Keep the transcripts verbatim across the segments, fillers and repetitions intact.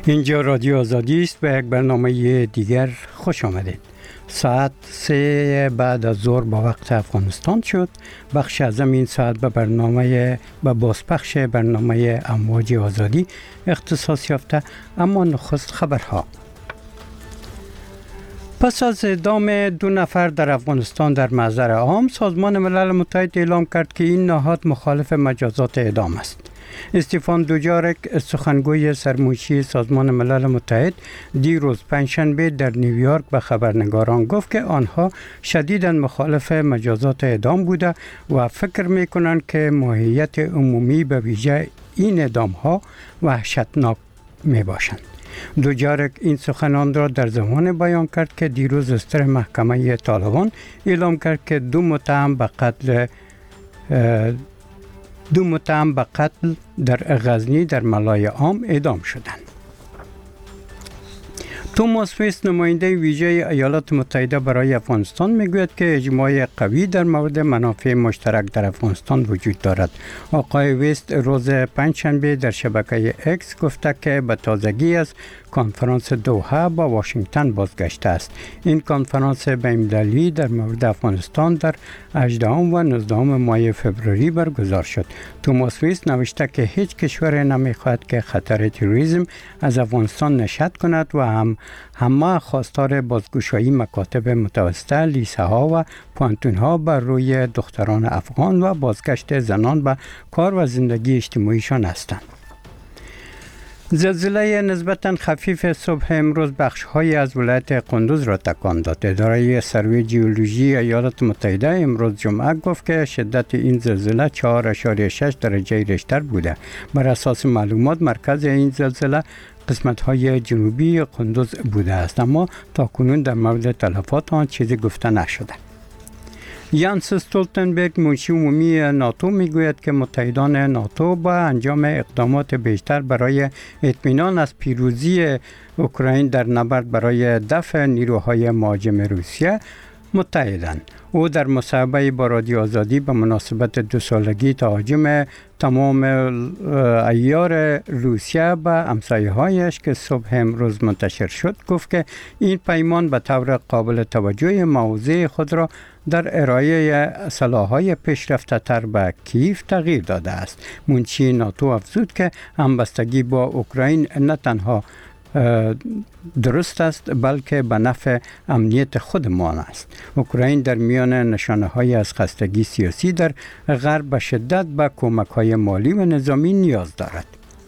اینجا رادیو آزادی است و یک برنامه دیگر خوش آمدید. ساعت سه بعد از ظهر با وقت افغانستان شد. بخش از این ساعت به برنامه به بازپخش برنامه امواج آزادی اختصاص یافته، اما نخست خبرها. پس از اعدام دو نفر در افغانستان در محضر عام، سازمان ملل متحد اعلام کرد که این نهاد مخالف مجازات اعدام است. استیفان دوجارک، سخنگوی سرمنشی سازمان ملل متحد، دیروز پنجشنبه در نیویورک به خبرنگاران گفت که آنها شدیداً مخالف مجازات اعدام بوده و فکر می‌کنند که ماهیت عمومی به ویژه این اعدام‌ها وحشتناک می‌باشند. دوجارک این سخنان را در زمان بیان کرد که دیروز استر محکمه طالبان اعلام کرد که دو متهم به قتل دو متهم به قتل در غزنی در ملای عام اعدام شدند. توماس ویست، نماینده ویژه ایالات متحده برای افغانستان، میگوید که اجماع قوی در مورد منافع مشترک در افغانستان وجود دارد. آقای ویست روز پنجشنبه در شبکه اکس گفته که به تازگی از کنفرانس دوحه با واشنگتن بازگشته است. این کنفرانس بین‌المللی در مورد افغانستان در هجدهم و نوزدهم ماه فوریه برگزار شد. توماس ویست نوشته که هیچ کشور نمیخواهد که خطر تروریسم از افغانستان نشأت کند و هم همه خواستار بازگشایی مکاتب متوسطه، لیسه ها و پوانتون ها بر روی دختران افغان و بازگشت زنان به کار و زندگی اجتماعیشان هستند. زلزله نسبتاً خفیف صبح امروز بخش‌های از ولایت قندوز را تکان داد. اداره سروی جیولوژی ایالات متحده امروز جمعه گفت که شدت این زلزله چهار اشاریه شش درجه ریشتر بوده. بر اساس معلومات مرکز این زلزله قسمت‌های جنوبی قندوز بوده است، اما تاکنون در مورد تلفات آن چیزی گفته نشده. یانس استولتنبرگ، منشی عمومی ناتو، میگوید که متحدان ناتو با انجام اقدامات بیشتر برای اطمینان از پیروزی اوکراین در نبرد برای دفع نیروهای مهاجم روسیه متحدند. او در مصاحبه با رادیو آزادی به مناسبت دو سالگی تهاجم تمام عیار روسیه به همسایه‌هایش که صبح امروز منتشر شد گفت که این پیمان به طور قابل توجه موضع خود را در ارائه سلاح‌های پیشرفته‌تر به کیف تغییر داده است. منشی ناتو افزود که همبستگی با اوکراین نه تنها درست است بلکه به نفع امنیت خودمان است. اوکراین در میان نشانه‌های از خستگی سیاسی در غرب به شدت به کمک‌های مالی و نظامی نیاز دارد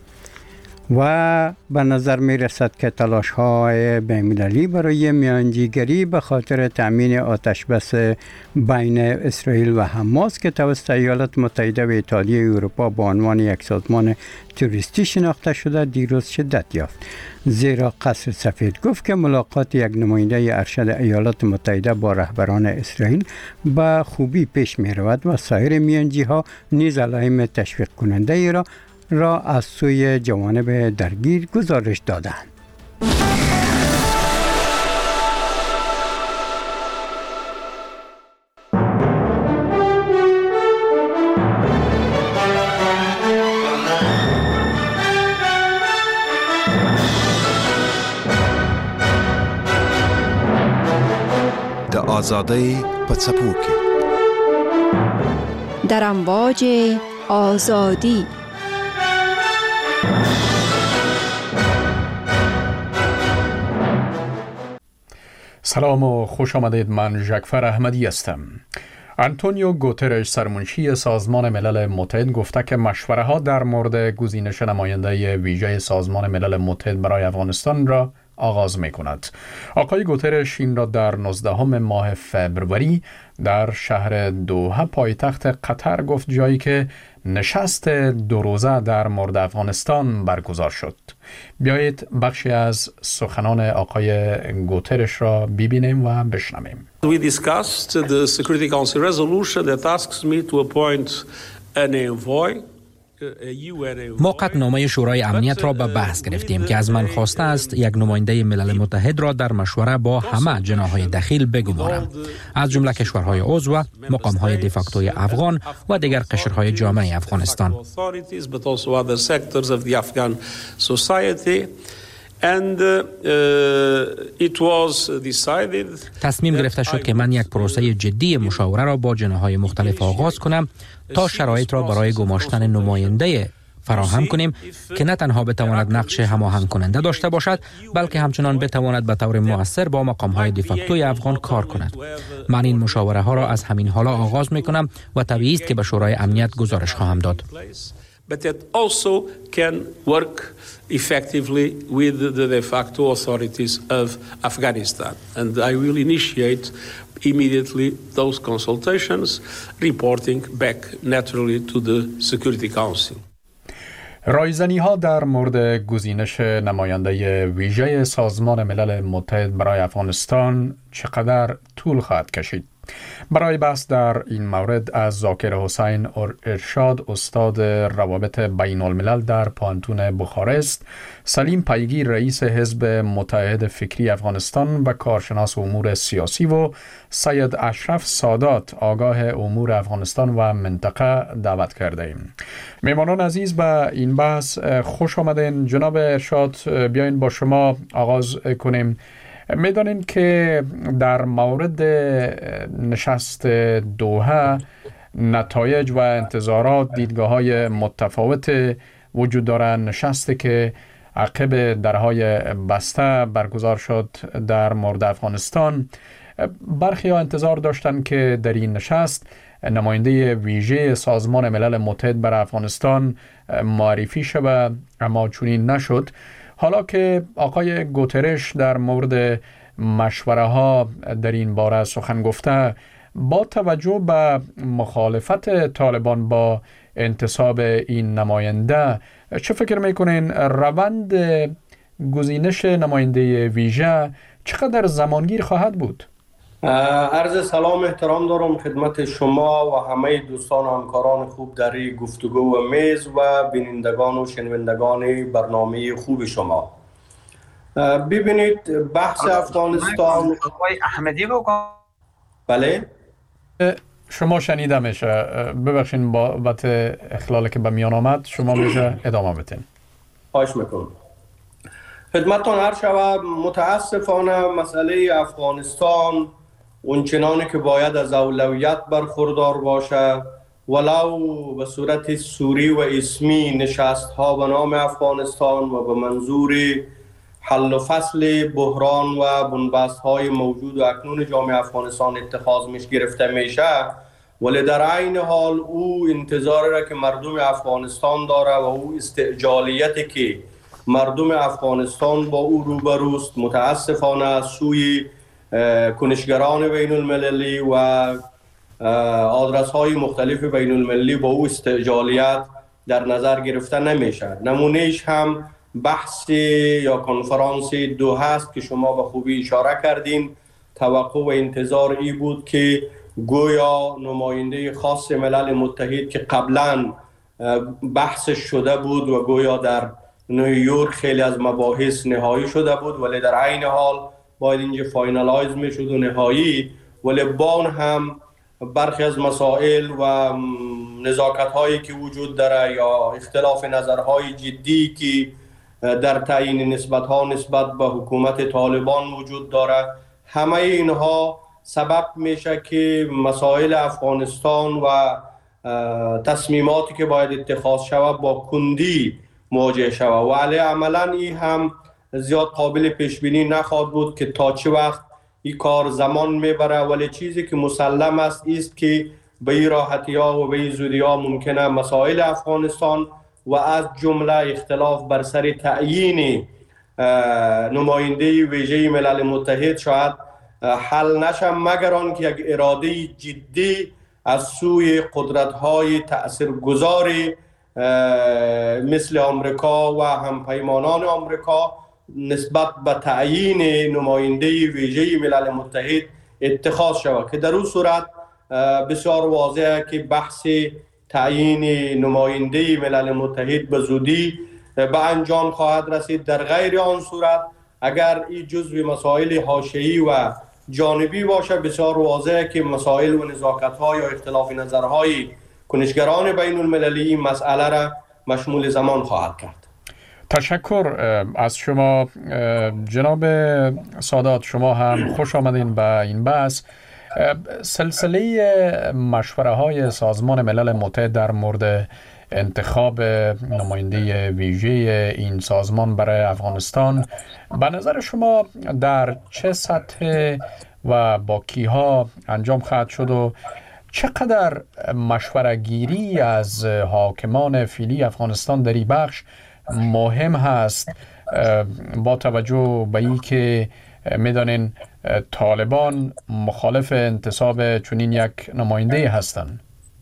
و به نظر می رسد که تلاش های بین‌المللی برای میانجیگری به خاطر تأمین آتش بس بین اسرائیل و حماس که توسط ایالات متحده و اتحادیه اروپا با عنوان یک سازمان تروریستی شناخته شده دیروز شدت یافت. زیرا قصر سفید گفت که ملاقات یک نماینده ارشد ایالات متحده با رهبران اسرائیل به خوبی پیش می رود و سایر میانجی ها نیز علائم تشویق کننده ای را را از سوی جوانب درگیر گزارش دادند. د آزادی په څپو کې در امواج آزادی. سلام و خوش آمدید. من ژکفر احمدی هستم. آنتونیو گوترش، سرمنشی سازمان ملل متحد، گفته که مشوره ها در مورد گزینش نماینده ویژه سازمان ملل متحد برای افغانستان را آغاز می کند. آقای گوترش این را در نوزدهم ماه فوریه در شهر دوحه پایتخت قطر گفت، جایی که نشست دو روزه در مورد افغانستان برگزار شد. بیایید بخشی از سخنان آقای گوترش را ببینیم و بشنویم. We discussed the Security Council resolution that asks me to appoint an envoy. ما قطعنامه شورای امنیت را به بحث گرفتیم که از من خواسته است یک نماینده ملل متحد را در مشوره با همه جناح‌های دخیل بگمارم، از جمله کشورهای عضو، مقام‌های دیفاکتوی افغان و دیگر قشرهای جامعه افغانستان. And uh, it was decided تصمیم گرفته شد که من یک پروسه جدی مشاوره را با جناح‌های مختلف آغاز کنم تا شرایط را برای گماشتن نماینده فراهم کنیم که نه تنها بتواند نقش هماهنگ کننده داشته باشد بلکه همچنان بتواند به طور مؤثر با مقام‌های دیفاکتوی افغان کار کند. من این مشاوره ها را از همین حالا آغاز می کنم و طبیعی است که به شورای امنیت گزارش خواهم داد. but that also can work effectively with the de facto authorities of Afghanistan. And I will initiate immediately those consultations, reporting back naturally to the Security Council. رایزنی ها در مورد گزینش نماینده ویژه سازمان ملل متحد برای افغانستان چقدر طول خواهد کشید؟ برای بحث در این مورد از ذاکر حسین ارشاد استاد روابط بین الملل در پانتون بخارست، سلیم پیگیر رئیس حزب متحد فکری افغانستان و کارشناس امور سیاسی و سید اشرف سادات آگاه امور افغانستان و منطقه دعوت کرده ایم. میمانان عزیز به این بحث خوش آمدین. جناب ارشاد، بیاین با شما آغاز کنیم. میدانین که در مورد نشست دوحه نتایج و انتظارات دیدگاه‌های متفاوت وجود دارند. نشستی که عقب درهای بسته برگزار شد در مورد افغانستان، برخی ها انتظار داشتند که در این نشست نماینده ویژه سازمان ملل متحد برای افغانستان معرفی شود، اما چنین نشد. حالا که آقای گوترش در مورد مشوره ها در این باره سخن گفته، با توجه به مخالفت طالبان با انتصاب این نماینده، چه فکر میکنین روند گزینش نماینده ویژه چقدر زمانگیر خواهد بود؟ عرض سلام احترام دارم خدمت شما و همه دوستان و همکاران خوب در این گفتگو و میز و بینندگان و شنوندگان برنامه خوب شما. ببینید بحث افغانستان آقای احمدی بگم. بله شما شنیده میشه، ببخشین بابت اخلالی که به میان آمد، شما میشه ادامه بدین. خواهش میکنم. خدمتتان عرض شود متاسفانه مسئله افغانستان اونچنانی که باید از اولویت برخوردار باشه، ولو به صورت سوری و اسمی نشست ها به نام افغانستان و به منظور حل و فصل بحران و بنبست های موجود و اکنون جامعه افغانستان اتخاذ میش گرفته میشه، ولی در عین حال او انتظاری را که مردم افغانستان داره و او استعجالیتی که مردم افغانستان با او روبروست متاسفانه از سوی کنشگران بین المللی و آدرس های مختلف بین المللی با او استعجالیت در نظر گرفته نمیشه. نمونهش هم بحث یا کنفرانس دوحه است که شما به خوبی اشاره کردین. توقع و انتظار ای بود که گویا نماینده خاص ملل متحد که قبلا بحث شده بود و گویا در نیویورک خیلی از مباحث نهایی شده بود، ولی در عین حال باید اینجا فاینالایز میشد و نهایی، ولی با هم برخی از مسائل و نزاکت هایی که وجود داره یا اختلاف نظرهای جدی که در تعیین نسبت ها نسبت به حکومت طالبان وجود داره، همه اینها سبب میشه که مسائل افغانستان و تصمیماتی که باید اتخاذ شود با کندی مواجه شود و علی عملا این هم زیاد قابل پیش بینی نخواهد بود که تا چه وقت این کار زمان میبره، ولی چیزی که مسلم است است که به این راحتی ها و به این زودی ها ممکنه مسائل افغانستان و از جمله اختلاف بر سر تعیین نماینده ویژه ملل متحد شاید حل نشه مگر آن که یک اراده جدی از سوی قدرت های تاثیرگذار مثل آمریکا و همپیمانان آمریکا نسبت به تعیین نماینده ویژه ملل متحد اتخاذ شود که در اون صورت بسیار واضحه که بحث تعیین نماینده ملل متحد به زودی به انجام خواهد رسید. در غیر آن صورت اگر این جزو مسائل حاشیه‌ای و جانبی باشه، بسیار واضحه که مسائل و نزاکت‌ها یا اختلاف نظرهای کنشگران بین المللی این مسئله را مشمول زمان خواهد کرد. تشکر از شما جناب سادات. شما هم خوش آمدین به این بحث. سلسله مشوره های سازمان ملل متحد در مورد انتخاب نماینده ویژه این سازمان برای افغانستان به نظر شما در چه سطح و با کیها انجام خواهد شد و چقدر مشوره گیری از حاکمان فعلی افغانستان در این بخش مهم هست، با توجه به این که میدانین طالبان مخالف انتصاب چنین یک نماینده هستند؟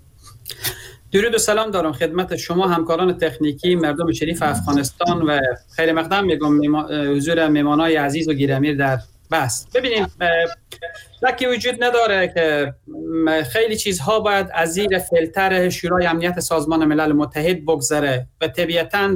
درود و سلام دارم خدمت شما همکاران تکنیکی مردم شریف افغانستان و خیر مقدم میگم حضور مهمانای عزیز و گرامی در بحث. ببینید لکی وجود نداره که خیلی چیزها باید از زیر فیلتر شورای امنیت سازمان ملل متحد بگذره و طبیعتاً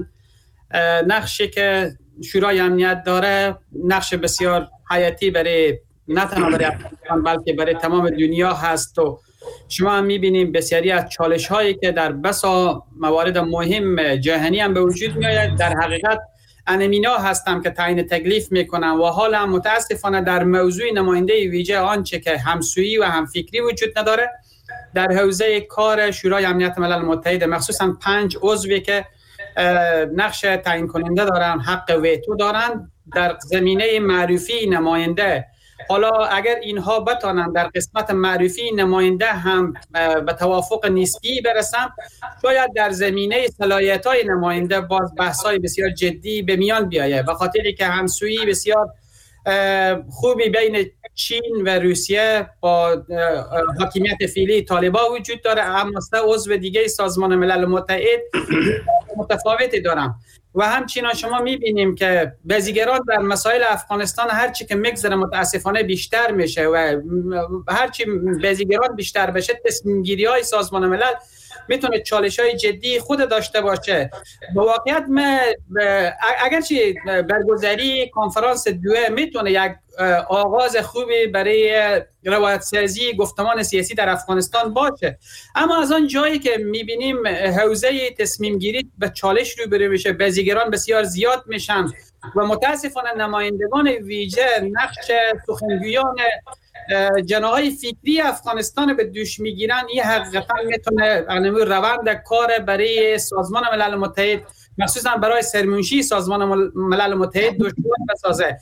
نقشی که شورای امنیت داره نقش بسیار حیاتی برای نه تنها برای افغانستان بلکه برای تمام دنیا هست و شما هم میبینیم بسیاری از چالش هایی که در بسا موارد مهم جهانی هم به وجود میآید در حقیقت انمینا هستم که تعیین تکلیف میکنن و حالا متاسفانه در موضوع نماینده ویژه آنچه که همسویی و همفکری وجود نداره در حوزه کار شورای امنیت ملل متحد، مخصوصا پنج عضوی که نقش تعیین کننده دارن، حق ویتو دارن در زمینه معرفی نماینده. حالا اگر اینها بتانن در قسمت معرفی نماینده هم به توافق نسبی برسن، شاید در زمینه صلاحیت‌های نماینده باز بحث‌های بسیار جدی به میان بیاید، به خاطری که همسویی بسیار خوبی بین چین و روسیه با حاکمیت فعلی طالبان وجود داره، اما سه عضو دیگه سازمان ملل متحد متفاوتی دارن و همچنین شما میبینیم که بازیگران در مسائل افغانستان هرچی که میگذره متاسفانه بیشتر میشه و هرچی بازیگران بیشتر بشه تصمیم گیری های سازمان ملل میتونه چالش های جدی خود داشته باشه. به واقعیت ما اگرچه برگزاری کنفرانس دوئه میتونه یک آغاز خوبی برای روایت سازی گفتمان سیاسی در افغانستان باشه، اما از آن جایی که میبینیم حوزه تصمیم گیری به چالش روبرو میشه، بازیگران بسیار زیاد میشن و متاسفانه نمایندگان ویژه نقش سخنگویان جناهای فکری افغانستان به دوش میگیرن. این حقیقتا میتونه روند کار برای سازمان ملل متحد مخصوصا برای سرمنشی سازمان ملل متحد دشوار بسازه،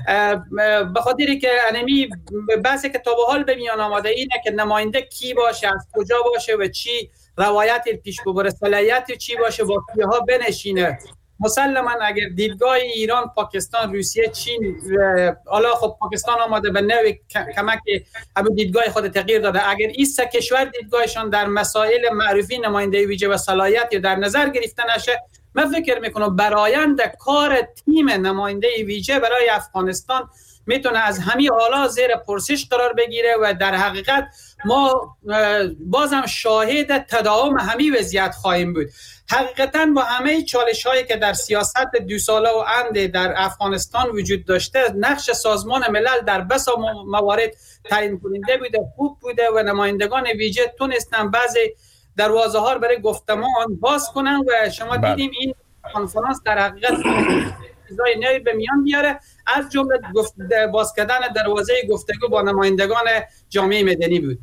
به خاطری که انمی بحثی که تا به حال به میان آمده اینه که نماینده کی باشه، از کجا باشه و چی روایت پیش ببره، صلاحیت چی باشه، با کیها بنشینه. مسلما اگر دیدگاه ایران، پاکستان، روسیه، چین، حالا خب پاکستان آماده به نوع کمک همون دیدگاه خود تغییر داده، اگر این سه کشور دیدگاهشان در مسائل معرفی نماینده ویژه و صلاحیت در نظر گرفته نشه، من فکر میکنم برآیند کار تیم نماینده ویژه برای افغانستان میتونه از همین حالا زیر پرسش قرار بگیره و در حقیقت ما بازم شاهد تداوم همین وضعیت خواهیم بود. حقیقتا با همه چالش هایی که در سیاست دو ساله و اند در افغانستان وجود داشته، نقش سازمان ملل در بسا موارد تعیین کننده بوده، خوب بوده و نمایندگان ویژه تونستن بعضی دروازه ها برای گفتمان باز کنن و شما بله. دیدیم این کنفرانس در حقیقت چیزای نوی به میان بیاره، از جمله باز کردن دروازه گفتگو با نمایندگان جامعه مدنی بود.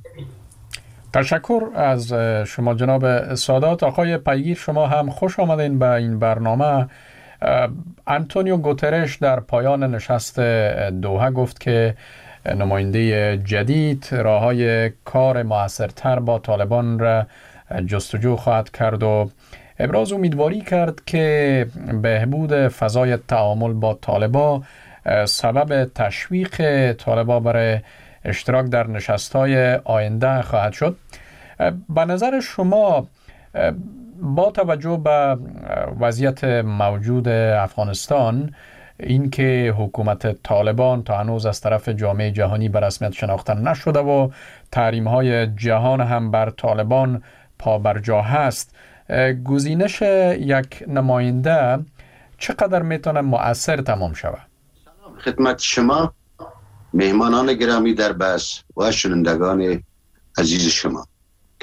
تشکر از شما جناب سادات. آقای پیگیر شما هم خوش آمدین به این برنامه. آنتونیو گوترش در پایان نشست دوحه گفت که نماینده جدید راه‌های کار موثرتر با طالبان را جستجو خواهد کرد و ابراز امیدواری کرد که بهبود فضای تعامل با طالبان سبب تشویق طالبان برای اشتراک در نشست‌های آینده خواهد شد. به نظر شما با توجه به وضعیت موجود افغانستان، اینکه حکومت طالبان تا هنوز از طرف جامعه جهانی به رسمیت شناخته نشده و تحریم‌های جهان هم بر طالبان پابرجا هست، گزینش یک نماینده چقدر میتونه مؤثر تمام شود؟ خدمت شما مهمانان گرامی در بحث و شنوندگان عزیز شما،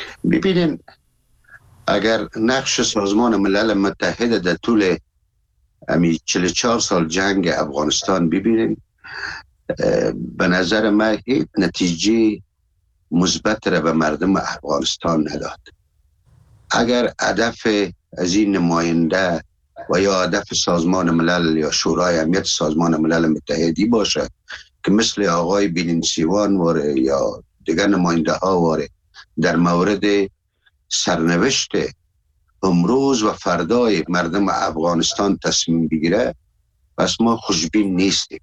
ببینید اگر نقش سازمان ملل متحد در طول امی چهل و چهار سال جنگ افغانستان ببینین، به نظر من هیچ نتیجه مثبت را به مردم افغانستان نداد. اگر هدف از این نماینده و یا هدف سازمان ملل یا شورای امنیت سازمان ملل متحدی باشه که مثل آقای بیلینسیوان واره یا دیگر نماینده ها واره در مورد سرنوشت امروز و فردای مردم افغانستان تصمیم بگیره، پس ما خوشبین نیستیم.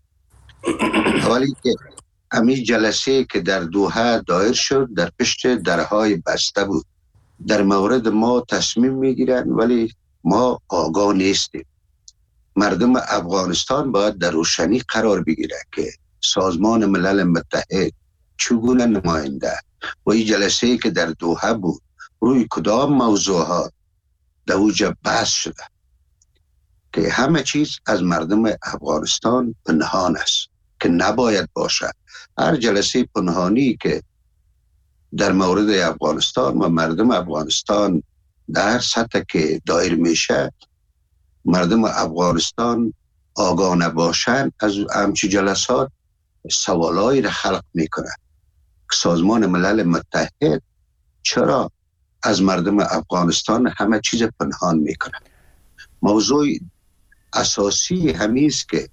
ولی که امی جلسه که در دوحه دایر شد در پشت درهای بسته بود، در مورد ما تصمیم میگیرن ولی ما آگاه نیستیم. مردم افغانستان باید در روشنی قرار بگیره که سازمان ملل متحد چگونه نماینده و این جلسه که در دوحه بود روی کدام موضوعات در اوجه بحث شده که همه چیز از مردم افغانستان پنهان است که نباید باشه. هر جلسه پنهانی که در مورد افغانستان و مردم افغانستان در سطح که دایر میشه، مردم افغانستان آگاه نباشن، از همچی جلسات سوالایی را خلق میکنه. سازمان ملل متحد چرا از مردم افغانستان همه چیز پنهان میکنه؟ موضوع اساسی همیست که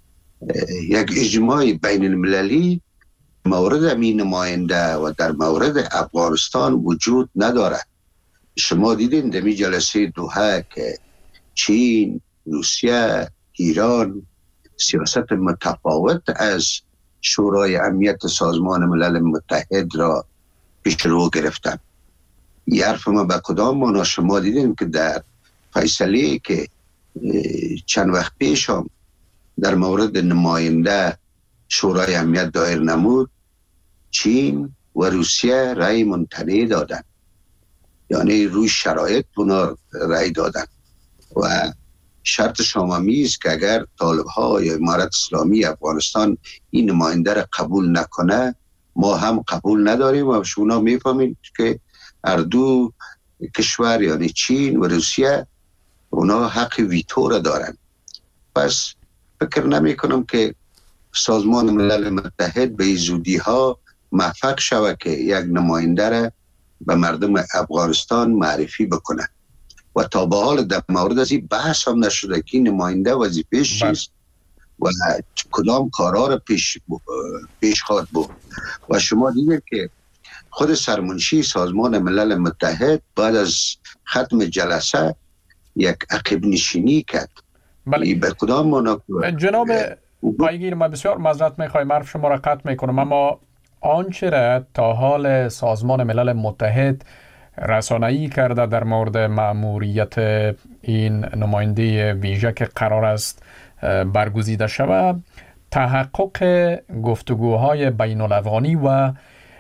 یک اجماع بین المللی مورد همین نماینده و در مورد افغانستان وجود نداره. شما دیدین در می جلسه دوحه که چین، روسیه، ایران سیاست متفاوت از شورای امنیت سازمان ملل متحد را پیش رو گرفتن. این حرف ما به کدام معنا؟ شما دیدین که در فیصله که چند وقت پیش هم در مورد نماینده شورای امنیت دایر نمود، چین و روسیه رای منتنی دادن، یعنی روی شرایط اونا رای دادن و شرط شامامی است که اگر طالب ها یا امارت اسلامی افغانستان این نماینده را قبول نکنه ما هم قبول نداریم و شما میفهمید که هر دو کشور یعنی چین و روسیه اونا حق ویتو را دارن. پس فکر نمی کنم که سازمان ملل متحد به زودی ها موفق شود که یک نماینده را به مردم افغانستان معرفی بکنه و تا به حال در مورد از این بحث هم نشده که نماینده وظیفه‌اش چیست و کدام کارا را پیش پیش خواهد بود. و شما دیدید که خود سرمنشی سازمان ملل متحد بعد از ختم جلسه یک عقب نشینی کرد. بله. به کدام معنا؟ جناب پایگیر، ما بسیار معذرت میخوایم حرف شما را قطع میکنم، اما آنچه را تا حال سازمان ملل متحد رسانه‌ای کرده در مورد مأموریت این نماینده ویژه که قرار است برگزیده شود، تحقق گفتگوهای بین الافغانی و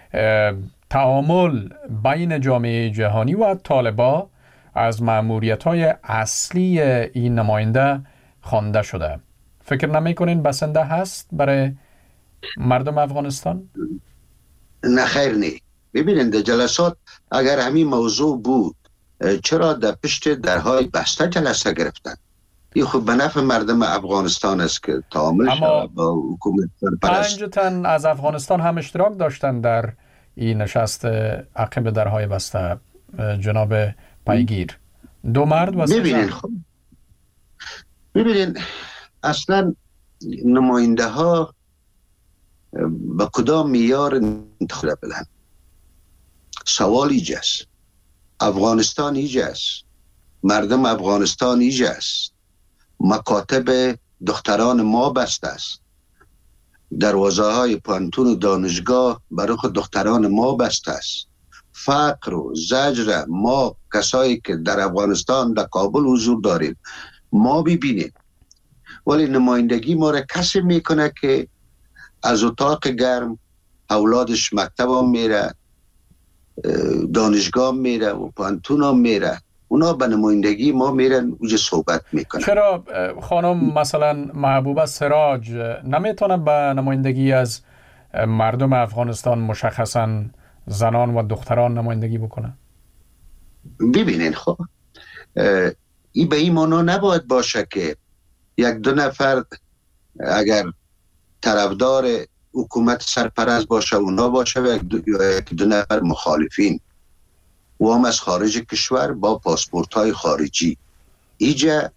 تعامل بین جامعه جهانی و طالبان از مأموریت‌های اصلی این نماینده خوانده شده. فکر نمی‌کنین بسنده هست برای مردم افغانستان؟ نه خیر نه. ببینید در جلسات اگر همین موضوع بود چرا در پشت درهای بسته جلسه گرفتن؟ این خب به نفع مردم افغانستان است که تعامل شود با حکومت سرپرست. پنج تن از افغانستان هم اشتراک داشتن در این نشست عقب درهای بسته. جناب پیگیر، دو مرد و سه ببینید خب ببینید اصلا نماینده ها با کدام معیار انتخاب بدن؟ سوال ایجاست. افغانستان ایجاست، مردم افغانستان ایجاست، مکاتب دختران ما بسته است، دروازه های پانتون و دانشگاه برای خود دختران ما بسته است. فقر و زجر ما کسایی که در افغانستان در کابل حضور داریم ما ببینیم، ولی نمایندگی ما را کسی میکنه که از اتاق گرم اولادش مکتب هم میره، دانشگاه میره و پانتون هم میره، اونا به نمایندگی ما میرن اوجه صحبت میکنن. چرا خانم مثلا محبوبه سراج نمیتونه به نمایندگی از مردم افغانستان مشخصا زنان و دختران نمایندگی بکنه؟ ببینین خب این به این معنا نباید باشه که یک دو نفر اگر طرفدار حکومت سرپرست باشه اونا باشه و یک دو, یک دو نفر مخالفین و هم از خارج کشور با پاسپورت های خارجی. ایجا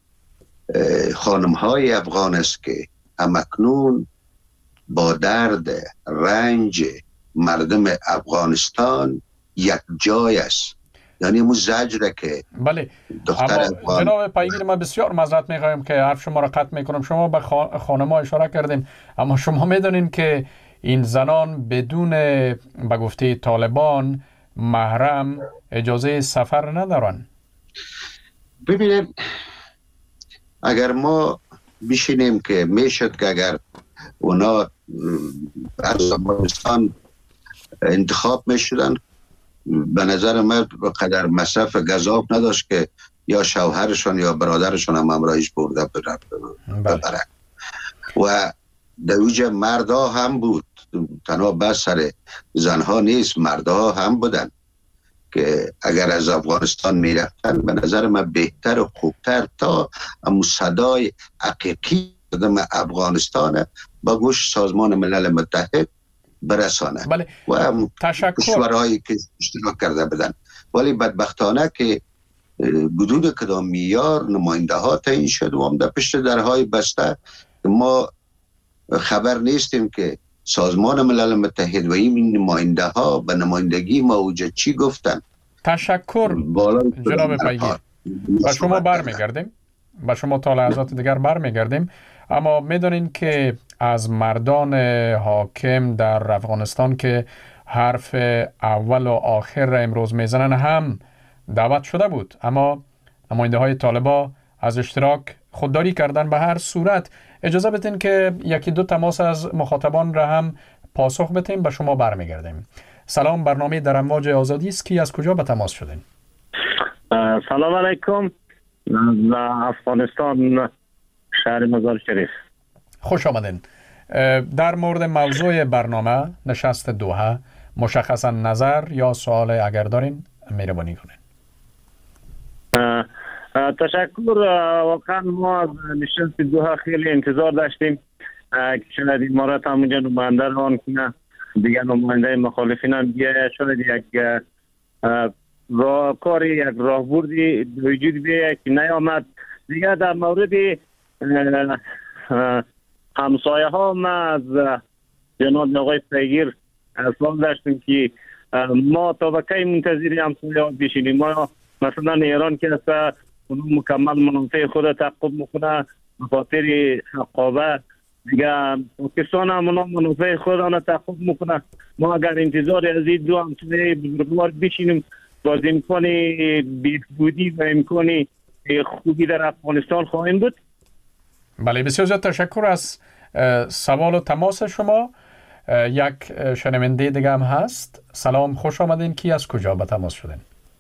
خانم های افغان است که همکنون با درد رنج مردم افغانستان یک جای است، یعنی مو زجره که بله. دختر اما افغان جناب پیگیر، ما بسیار معذرت میخوایم که حرف شما را قطع میکنم. شما به خانم ها اشاره کردین، اما شما میدونین که این زنان بدون به گفته طالبان محرم اجازه سفر ندارن. ببینید اگر ما بشینیم که میشد که اگر اونا از افغانستان انتخاب میشدن، به نظر من قدر مصرف گزاف نداشت که یا شوهرشان یا برادرشان هم همراهیش برده ببره. و در اوجه مردها هم بود، تنها بس سر زنها نیست، مردها هم بودن که اگر از افغانستان میرفتن به نظر من بهتر و خوبتر تا امو صدای حقیقی مردم افغانستان با گوش سازمان ملل متحد برسانه. بله. و تشکر. کشورهایی که اشتراک کرده بدن. ولی بدبختانه که حدود کدام میلیارد نماینده ها تعیین شد و هم در پشت درهای بسته ما خبر نیستیم که سازمان ملل متحد و این نماینده ها به نمایندگی ما اوجه چی گفتن. تشکر جناب پیگیر. با شما برمیگردیم، با شما تا لحظات دیگر برمیگردیم. اما میدونین که از مردان حاکم در افغانستان که حرف اول و آخر را امروز میزنن هم دعوت شده بود، اما نماینده های طالبا از اشتراک خودداری کردن. به هر صورت اجازه بدین که یکی دو تماس از مخاطبان را هم پاسخ بدیم، به شما برمیگردیم. سلام، برنامه در امواج آزادی است. کی از کجا به تماس شدین؟ سلام علیکم، از افغانستان، شهر مزار شریف. خوش آمدین. در مورد موضوع برنامه نشست دوحه مشخصا نظر یا سوال اگر دارین مهربانی کنین. تشکر. واقعا ما از نشست دوحه خیلی انتظار داشتیم که شاید امارات هم اونجا نماینده ران کنه، دیگه نماینده مخالفین هم بیاید، شاید یک راه کاری، یک راهبردی وجود بیاید که نیامد. دیگه در مورد همسایه ها ما از جناب آقای پیگیر سوال داشتیم که ما تا به کی منتظر همسایه ها بشینیم؟ ما مثلا ایران که است مکمل منافع خود تعقیب میکنه به خاطر حقابه، دیگه پاکستان هم منافع خود را تعقیب میکنه. ما اگر انتظار از این دو همسایه بزرگوار بشینیم باز امکان بهبودی و امکان خوبی در افغانستان خواهیم بود. بله، بسیار زیاد تشکر از سوال و تماس شما. یک شنونده دیگه هم هست. سلام، خوش آمدین. کی از کجا به تماس شدین؟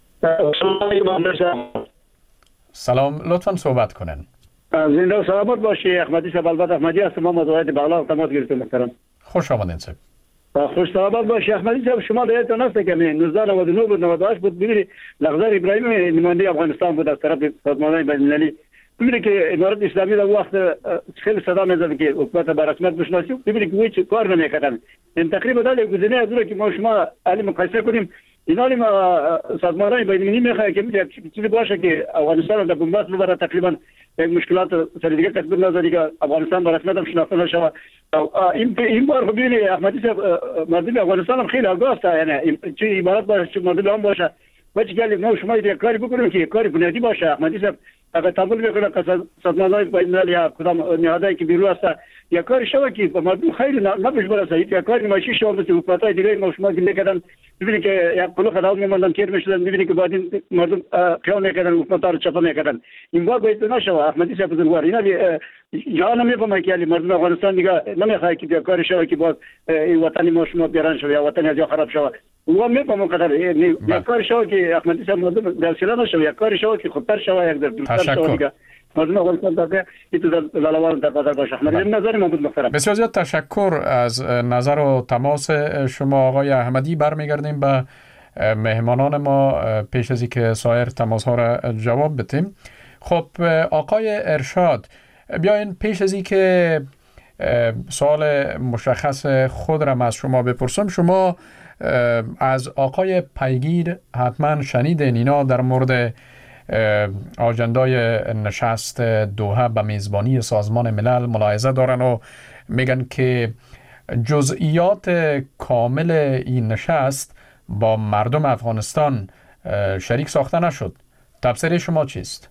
سلام، لطفا صحبت کنین. زنده و سلامت باشی. احمدی صاحب البته احمدی هستم، ما مدعویت بغلا تماس گرفتم محترم. خوش آمدین صاحب. خوش سلامت باشی احمدی صاحب. شما دیدتون است که نوزده نود و نه بود نود و هشت بود، ببینید لغزر ابراهیم نماینده افغانستان بود از طرف سازمان بین‌المللی. ببینید که امارات اسلامی در وقت خیلی صدا می‌زد که حکومت به رسمیت بشناسی. ببینید که هیچ کار نمی‌کردن. این تقریبا در گزینه از اون که ما شما علی مقایسه کنیم، اینا ما سازمان‌های بین‌المللی می‌خواهند که میگه چیزی باشه که افغانستان در بنبست ببره، تقریبا یک مشکلات سر دیگه تقریبا نذاری که افغانستان به رسمیت هم شناخته نشه. این این بار ببینید احمدی صاحب مردم افغانستان هم خیلی آگاه است، یعنی چه امارات باشه چه مردم هم باشه، وقتی که ما شما یک کاری بکنیم که کاری بنیادی باشه. احمدی صاحب اگر تابل میکنه که سازمان‌های بین‌المللی یا کدام نهادهایی که بیرون هست یا کاری شوه که مردم خیلی نباش برسه، یا کاری ماشی شوه مثل حکومت‌های دیگه ما شما گله کردن. ببینید که یک کلو خداوند میموندن تیر میشدن، ببینید که بعد مردم قیام میکردن، حکومت‌ها رو چپا میکردن. این بار باید نشه. احمدی صاحب بزرگوار اینا جان نمیفهمه که مردم افغانستان دیگه نمیخواد که کاری شوه که باز این وطن ما شما بیرون شوه یا وطن از خراب شوه. و میفهمم قدر یک کاری شوه که احمدی صاحب مردم درسیله نشه، یک کاری شوه که خودتر شوه، یک در دوستر شوه دیگه مردم افغانستان داده این تو لالوان در قدر باشه. احمدی نظر ما بود محترم. بسیار زیاد تشکر از نظر و تماس شما آقای احمدی. برمیگردیم به مهمانان ما پیش از اینکه سایر تماس ها را جواب بدیم. خب آقای ارشاد، بیاین پیش از این که سوال مشخص خود را از شما بپرسم، شما از آقای پیگیر حتما شنیدین اینا در مورد آجندای نشست دوحه به میزبانی سازمان ملل ملاحظه دارن و میگن که جزئیات کامل این نشست با مردم افغانستان شریک ساخته نشد. تفسیر شما چیست؟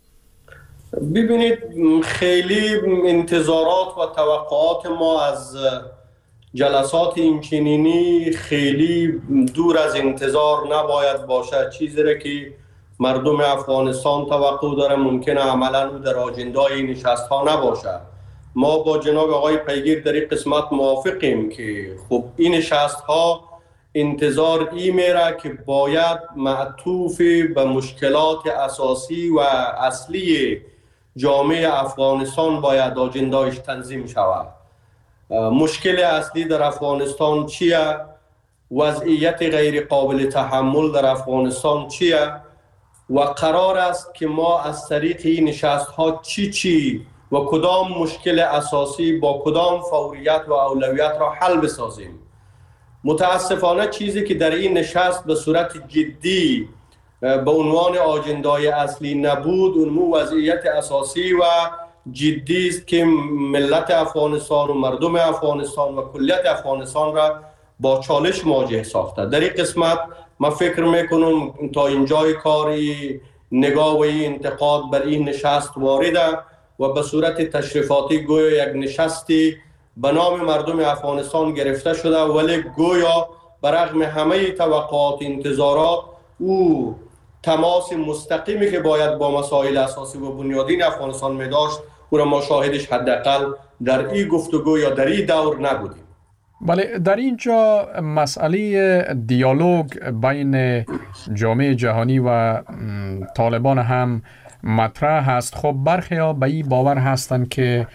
ببینید، خیلی انتظارات و توقعات ما از جلسات اینچنینی خیلی دور از انتظار نباید باشه. چیزی را که مردم افغانستان توقع داره ممکنه عملا در آجندای نشست ها نباشه. ما با جناب آقای پیگیر در این قسمت موافقیم که خب این نشست ها انتظار ای میره که باید معطوف به مشکلات اساسی و اصلی جامعه افغانستان باید آجندایش تنظیم شود. مشکل اصلی در افغانستان چیه؟ وضعیت غیر قابل تحمل در افغانستان چیه؟ و قرار است که ما از طریق این نشست ها چی چی و کدام مشکل اساسی با کدام فوریت و اولویت را حل بسازیم. متاسفانه چیزی که در این نشست به صورت جدی به عنوان آجندای اصلی نبود، اون وضعیت اساسی و جدی است که ملت افغانستان و مردم افغانستان و کلیت افغانستان را با چالش مواجه ساخته. در این قسمت من فکر میکنم تا اینجای کاری نگاه و انتقاد بر این نشست وارده و به صورت تشریفاتی گویا یک نشستی به نام مردم افغانستان گرفته شده، ولی گویا برغم همه توقعات انتظارات او تماس مستقیمی که باید با مسائل اساسی و بنیادین افغانستان می داشت او را ما شاهدش حداقل در این گفتگو یا در این دور نبودیم. بله، در اینجا مسئله دیالوگ بین جامعه جهانی و طالبان هم مطرح هست. خب برخی ها به این باور هستند که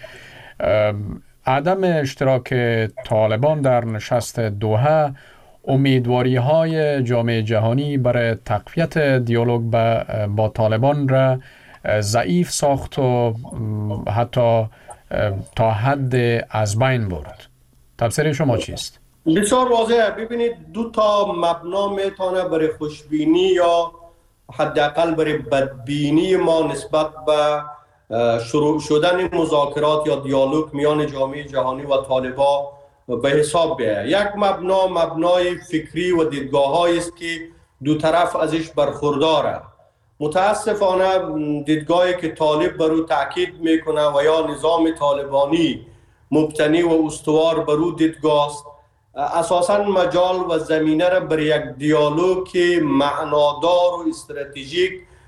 عدم اشتراک طالبان در نشست دوحه امیدواری های جامعه جهانی برای تقویت دیالوگ با طالبان را ضعیف ساخت و حتی تا حد از بین برد. تفسیر شما چیست؟ بسیار واضحه. ببینید، دو تا مبنا میتونه برای خوشبینی یا حداقل برای بدبینی ما نسبت به شروع شدن مذاکرات یا دیالوگ میان جامعه جهانی و طالبان به حساب بیاید. یک مبنا مبنای فکری و دیدگاه‌هایی است که دو طرف ازش برخورداره. متاسفانه دیدگاهی که طالب بر او تاکید میکنه و یا نظام طالبانی مبتنی و استوار بر او دیدگاه است، اساساً مجال و زمینه را بر یک دیالوگ که معنادار و استراتژیک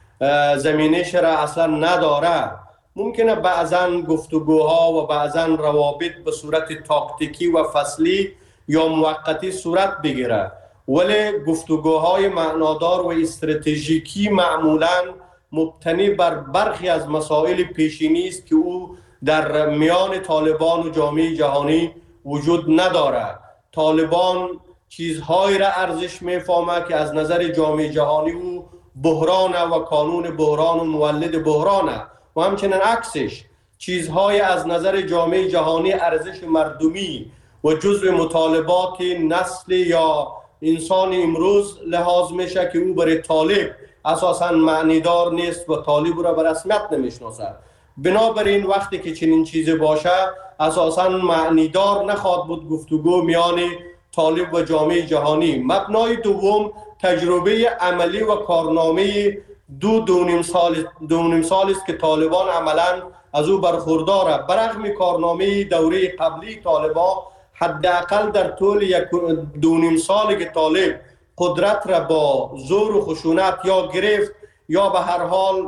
زمینش را اصلا نداره. ممکنه بعضاً گفتگوها و بعضاً روابط به صورت تاکتیکی و فصلی یا موقتی صورت بگیره، ولی گفتگوهای معنادار و استراتژیکی معمولاً مبتنی بر برخی از مسائل پیشینی است که او در میان طالبان و جامعه جهانی وجود نداره. طالبان چیزهایی را ارزش میفهمه که از نظر جامعه جهانی او بحرانه و قانون بحران و مولد بحرانه، و همچنین عکسش چیزهای از نظر جامعه جهانی ارزش مردمی و جزء مطالبات نسل یا انسان امروز لحاظ میشه که او برای طالب اساساً معنیدار نیست و طالب را به رسمیت نمیشناسه. بنابراین وقتی که چنین چیزی باشه اساساً معنیدار نخواهد بود گفتگو میان طالب و جامعه جهانی. مبنای دوم تجربه عملی و کارنامه دو دونیم سال دونیم سال است که طالبان عملاً از او برخورداره. برغم کارنامه دوره قبلی طالبان حداقل در طول یک دونیم سالی که طالب قدرت را با زور و خشونت یا گرفت یا به هر حال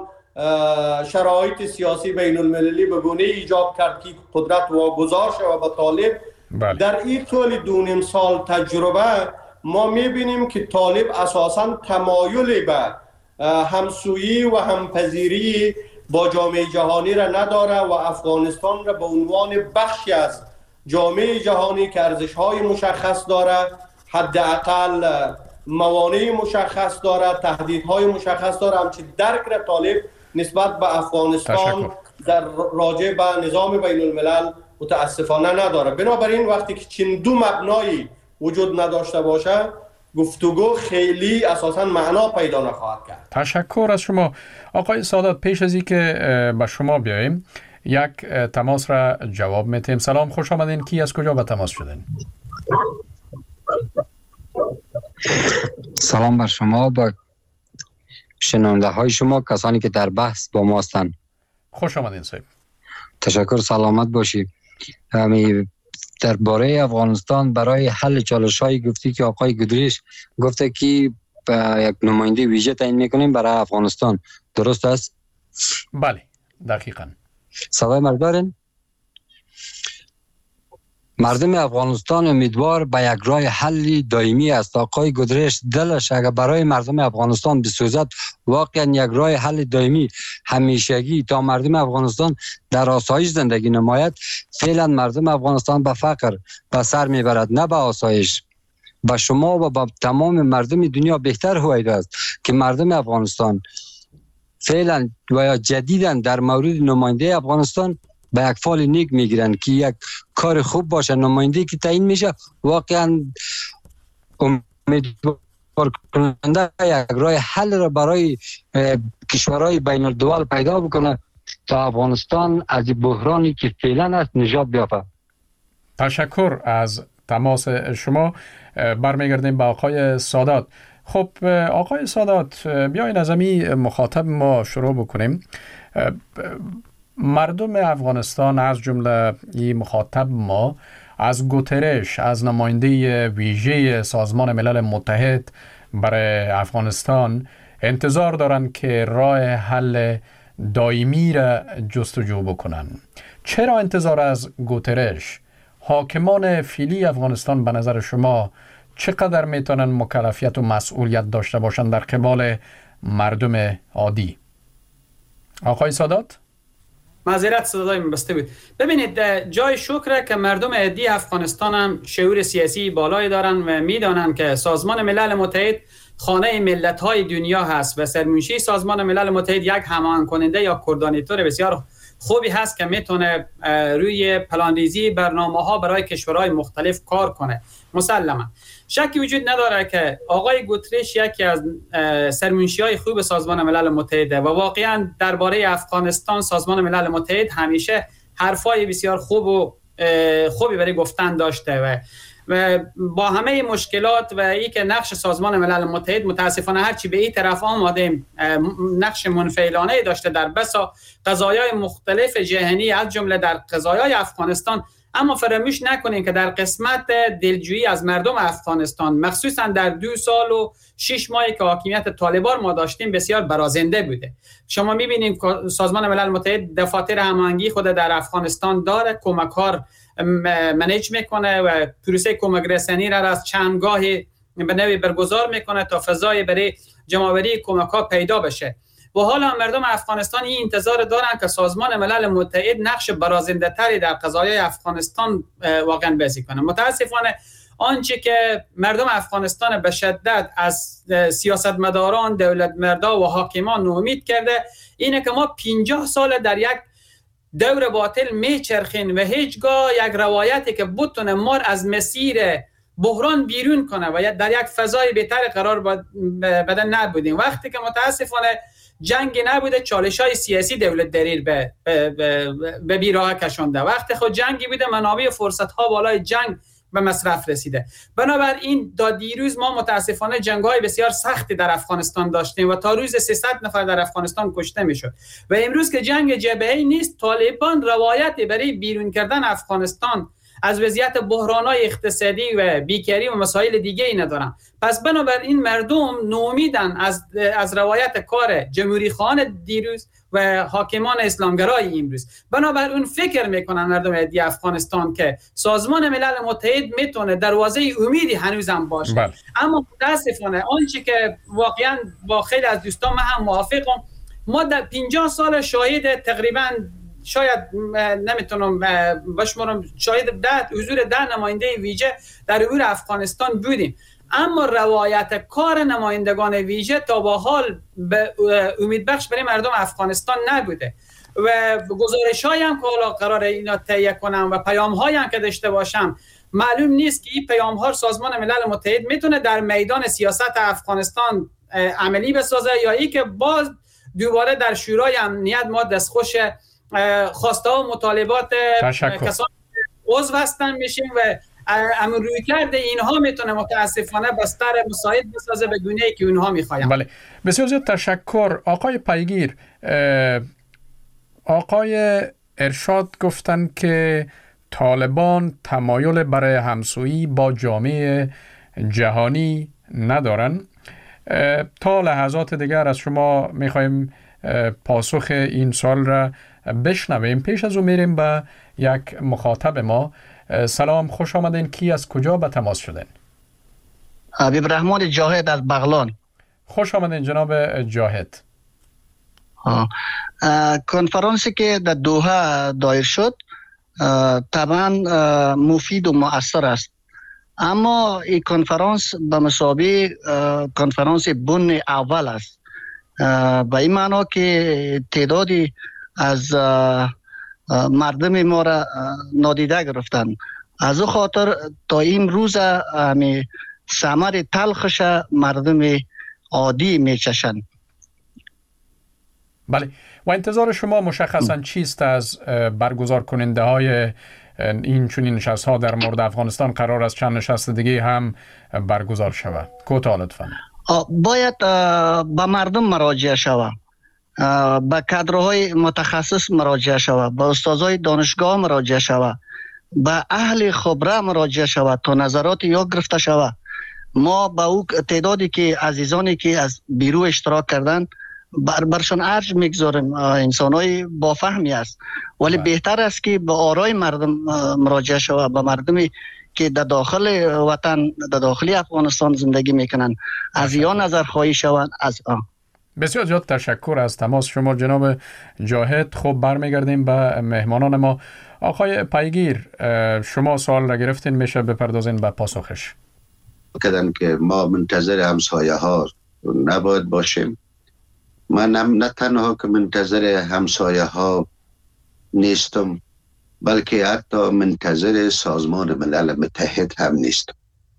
شرایط سیاسی بین المللی به گونه ایجاب کرد که قدرت واگذار شود به طالب. بله. در این طول دونیم سال تجربه ما میبینیم که طالب اساساً تمایلی به همسویی و همپذیری با جامعه جهانی را نداره و افغانستان را به عنوان بخشی از جامعه جهانی که ارزش‌های مشخص داره، حداقل موانع مشخص داره، تهدیدهای مشخص داره، همچنین درک را طالب نسبت به افغانستان تشکر. در راجع به نظام بین الملل متاسفانه نداره. بنابراین وقتی که چین دو مبنایی وجود نداشته باشه گفتگو خیلی اساساً معنا پیدا نخواهد کرد. تشکر از شما آقای سادات. پیش از اینکه به شما بیاییم یک تماس را جواب میتیم. سلام، خوش آمدین. کی از کجا به تماس شدین؟ سلام بر شما، با شنونده های شما، کسانی که در بحث با ما هستند. خوش آمدین صاحب. تشکر، سلامت باشی. همی درباره افغانستان برای حل چالش های گفتی که آقای گودریش گفته که یک نماینده ویژه تعیین میکنیم برای افغانستان، درست است؟ بله دقیقاً. صدای مرد دارین؟ مردم افغانستان امیدوار به یک راه حل دائمی است. آقای گودریش دلش اگر برای مردم افغانستان بسوزد، واقعا یک راه حل دائمی همیشگی تا مردم افغانستان در آسایش زندگی نماید. فعلا مردم افغانستان به فقر به سر میبرد، نه به آسایش. به شما و به تمام مردم دنیا بهتر هویدا است که مردم افغانستان فعلا و یا جدیداً در مورد نماینده افغانستان به یک فال نیک میگیرن که یک کار خوب باشه. نماینده که تعیین میشه واقعا امیدوار کننده یک راه حل را برای کشورهای بین الدول پیدا بکنه تا افغانستان از بحرانی که فعلا است نجات بیابد. تشکر از تماس شما. برمیگردیم به آقای سادات. خب آقای سادات، بیاین از امی مخاطب ما شروع بکنیم. مردم افغانستان از جمله این مخاطب ما از گوترش، از نماینده ویژه سازمان ملل متحد برای افغانستان انتظار دارند که راه حل دائمی را جستجو بکنن. چرا انتظار از گوترش؟ حاکمان فعلی افغانستان به نظر شما چقدر میتونن مکلفیت و مسئولیت داشته باشند در قبال مردم عادی؟ آقای سادات؟ معذرت صدای من بسته بود. ببینید، جای شکره که مردم عادی افغانستان هم شعور سیاسی بالایی دارن و میدانن که سازمان ملل متحد خانه ملت‌های دنیا هست و سرمنشی سازمان ملل متحد یک هماهنگ کننده یا کوردیناتور بسیار خوبی هست که میتونه روی پلانریزی برنامه‌ها برای کشورهای مختلف کار کنه. مسلما شکی وجود نداره که آقای گوتریش یکی از سرمنشی‌های خوب سازمان ملل متحد و واقعا درباره افغانستان سازمان ملل متحد همیشه حرفای بسیار خوب و خوبی برای گفتن داشته و و با همه مشکلات و ای که نقش سازمان ملل متحد متاسفانه هرچی به این طرف آمده نقش منفعلانه داشته در بسا قضایای مختلف جهانی از جمله در قضایای افغانستان. اما فراموش نکنیم که در قسمت دلجویی از مردم افغانستان مخصوصا در دو سال و شش ماهی که حاکمیت طالبان ما داشتیم بسیار برازنده بوده. شما میبینید سازمان ملل متحد دفاتر هماهنگی خود در افغانستان داره، کمک‌ها منیج میکنه و پروسه کمک رسانی را از چندگاهی به نوعی برگزار میکنه تا فضای برای جمع‌آوری کمک‌ها پیدا بشه. و حالا مردم افغانستان این انتظار دارن که سازمان ملل متحد نقش برازنده تری در قضایای افغانستان واقعا بازی کنه. متاسفانه آنچه که مردم افغانستان به شدت از سیاستمداران، دولتمردا و حاکمان نومید کرده اینه که ما پنجاه سال در یک دور باطل میچرخین و هیچگاه یک روایتی که بتونه ما از مسیر بحران بیرون کنه و در یک فضای بهتر قرار بدن نبودیم. وقتی که متاسفانه جنگ نبوده، چالش های سیاسی دولت دریر به, به, به, به بیراه کشنده. وقتی خود جنگی بوده، منابع و فرصت ها بالای جنگ به مصرف رسیده. بنابراین تا دیروز ما متاسفانه جنگ های بسیار سختی در افغانستان داشتیم و تا روز سیصد نفر در افغانستان کشته میشد و امروز که جنگ جبهه‌ای نیست، طالبان روایتی برای بیرون کردن افغانستان از وضعیت بحران‌های اقتصادی و بیکاری و مسائل دیگه ای ندارن. پس بنابراین مردم نومیدن از از روایت کار جمهوری خان دیروز و حاکمان اسلامگرای امروز. بنابراین فکر میکنن مردم عادی افغانستان که سازمان ملل متحد میتونه دروازه امیدی هنوزم باشه. بله. اما متاسفانه آنچه که واقعا با خیلی از دوستان من هم موافقم، ما در پنجاه سال شاهد تقریبا شاید نمیتونم بشمارم شاید ده حضور ده نماینده ویژه در امور افغانستان بودیم اما روایت کار نمایندگان ویژه تا به حال به امیدبخش برای مردم افغانستان نبوده و گزارش هایی هم که حالا قرار اینا تهیه کنم و پیام هایی هم که داشته باشم، معلوم نیست که این پیام ها سازمان ملل متحد میتونه در میدان سیاست افغانستان عملی بسازه یا ای که باز دوباره در شورای امنیت ما دستخوش خواسته و مطالبات کسانی عضو هستن میشیم و امر روی کرده اینها میتونه متاسفانه بستر مساعد بسازه به گونه‌ای که اونها میخواین. بله بسیار زیاد تشکر آقای پیگیر. آقای ارشاد گفتن که طالبان تمایل برای همسویی با جامعه جهانی ندارن. تا لحظات دیگر از شما میخوایم پاسخ این سال را بشنویم. پیش از اون میریم به یک مخاطب ما. سلام، خوش آمدین. کی از کجا به تماس شدین؟ حبیب رحمان جاهد از بغلان. خوش آمدین جناب جاهد. کنفرانسی که در دوحه دایر شد طبعا مفید و مؤثر است، اما این کنفرانس به مثابه کنفرانس بن اول است، به این معنا که تعدادی از مردم ما را نادیده گرفتن. از او خاطر تا این روز همی ثمر تلخش مردم عادی میچشن. بله، و انتظار شما مشخصا چیست از برگزار کننده های این چنین نشست ها در مورد افغانستان؟ قرار است چند نشست دیگه هم برگزار شود. کوتاه لطفاً. باید به مردم مراجعه شود، به کادرهای متخصص مراجعه شود، به استادای دانشگاه مراجعه شود، به اهل خبره مراجعه شود تا نظرات یا گرفته شود. ما با او تعدادی که عزیزانی که از بیرو اشتراک کردن بر برشان ارج میگذاریم، انسانای با فهمی است، ولی بهتر است که به آرای مردم مراجعه شود، به مردمی که در داخل وطن در داخل افغانستان زندگی میکنن از یا نظر خواهی شوند. از آن بسیار زیاد تشکر از تماس شما جناب جاهد. خب برمیگردیم به مهمانان ما. آقای پیگیر، شما سوال را گرفتین، میشه بپردازین به پاسخش. کدن که ما منتظر همسایه ها نباید باشیم. من نه تنها که منتظر همسایه ها نیستم، بلکه حتی منتظر سازمان ملل متحد هم نیستم.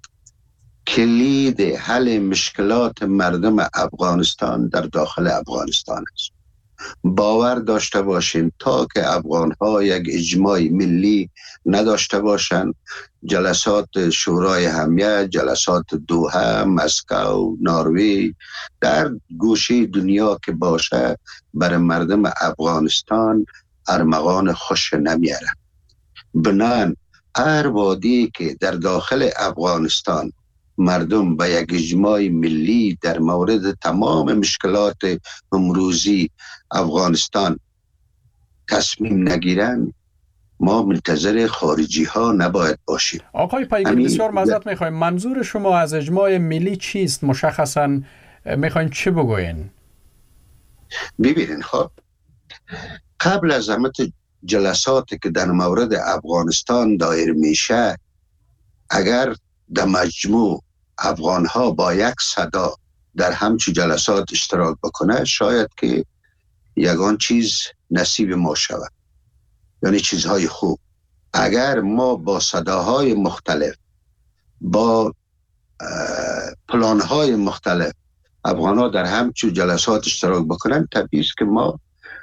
کلید حل مشکلات مردم افغانستان در داخل افغانستان است. باور داشته باشین تا که افغان ها یک اجماع ملی نداشته باشند، جلسات شورای همیه، جلسات دوحه، مسکو، نروژ، در گوشه دنیا که باشه، برای مردم افغانستان ارمغان خوش نمیاره. بنان هر وادی که در داخل افغانستان مردم به یک اجماع ملی در مورد تمام مشکلات امروزی افغانستان تصمیم نگیرن، ما منتظر خارجی ها نباید باشیم. آقای پیگیر بسیار معذرت میخوایم، منظور شما از اجماع ملی چیست؟ مشخصا میخواین چه بگوین؟ ببینین، خب قبل از همه جلساتی که در مورد افغانستان دایر میشه، اگر در مجموع افغان ها با یک صدا در همچون جلسات اشتراک بکنه، شاید که یگان چیز نصیب ما شود، یعنی چیزهای خوب. اگر ما با صداهای مختلف، با پلانهای مختلف افغان ها در همچون جلسات اشتراک بکنن، طبیعی است که ما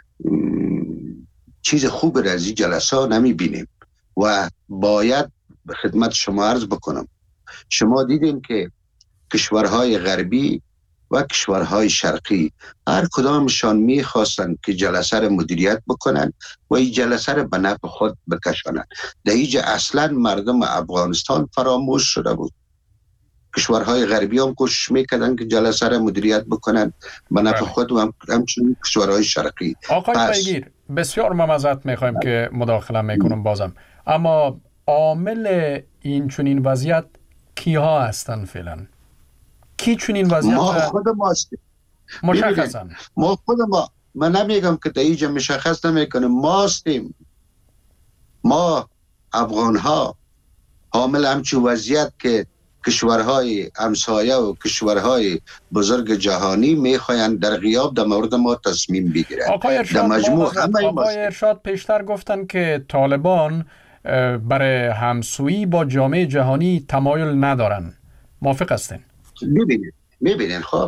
چیز خوب را از این جلسات نمی بینیم. و باید خدمت شما عرض بکنم، شما دیدین که کشورهای غربی و کشورهای شرقی هر کدامشان میخواستن که جلسه را مدیریت بکنن و این جلسه را به نفع خود بکشانن. در اینجا اصلا مردم افغانستان فراموش شده بود. کشورهای غربی هم کوشش میکردن که جلسه را مدیریت بکنن به نفع خود و همچنین کشورهای شرقی. آقای پیگیر بسیار معذرت میخوایم که مداخله میکنم بازم، اما عامل این چنین وضعیت کیها هستن فعلا؟ کی چنین وضعیت؟ ما خود ما هستیم. مشخصا ما خود ما من نمیگم که در اینجا مشخص نمیکنه، ما هستیم. ما افغان ها حامل همچون وضعیت که کشورهای همسایه و کشورهای بزرگ جهانی میخواین در غیاب در مورد ما تصمیم بگیرن. آقای ارشاد, آقای ارشاد پیشتر گفتن که طالبان برای همسویی با جامعه جهانی تمایل ندارن. موافق هستین؟ ببینید ببینید خب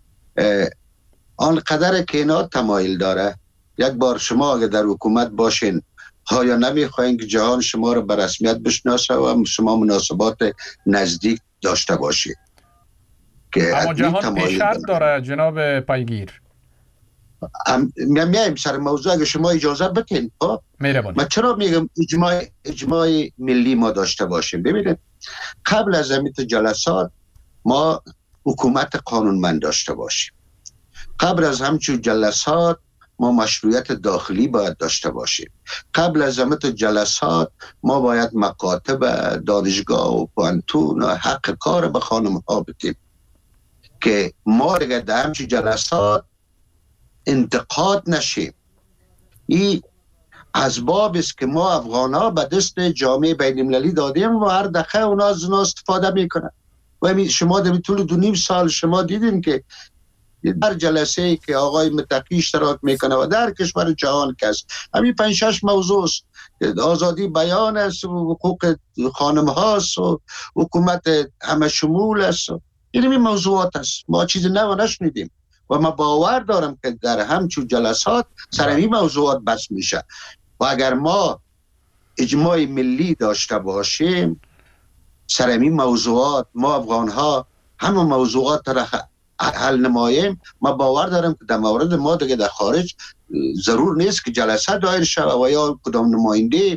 آنقدر که اینا تمایل داره، یک بار شما اگر در حکومت باشین ها نمیخواین که جهان شما رو به رسمیت بشناسه و شما مناسبات نزدیک داشته باشید که اما جهان پیشرفت داره جناب پیگیر. میایم سر موضوع اگر شما اجازه بتین خب من چرا میگم اجماع اجماع ملی ما داشته باشیم. ببینید قبل از همین جلسات ما حکومت قانونمند داشته باشیم. قبل از همچون جلسات ما مشروعیت داخلی باید داشته باشیم. قبل از همه جلسات ما باید مکاتب دانشگاه و پانتون و حق کار به خانم ها بدیم که ما دیگه در همچون جلسات انتقاد نشیم. این اسباب است که ما افغان ها به دست جامعه بین المللی دادیم و هر دقیقه اونا از اونا استفاده میکنن. و شما در طول دو نیم سال شما دیدین که در جلسه ای که آقای متقی اشتراک میکنه و در کشور جهان کس همین پنج شش موضوع است. آزادی بیان است و حقوق خانم هاست و حکومت همه شمول است. این همین موضوعات است. ما چیز نو نشنیدیم و ما باور دارم که در همچون جلسات سر این موضوعات بس میشه و اگر ما اجماع ملی داشته باشیم سر این موضوعات ما افغان ها همه موضوعات را حل نماییم، ما باور دارم که در مورد ما دیگه در خارج ضرور نیست که جلسه دایر شود و یا کدام نماینده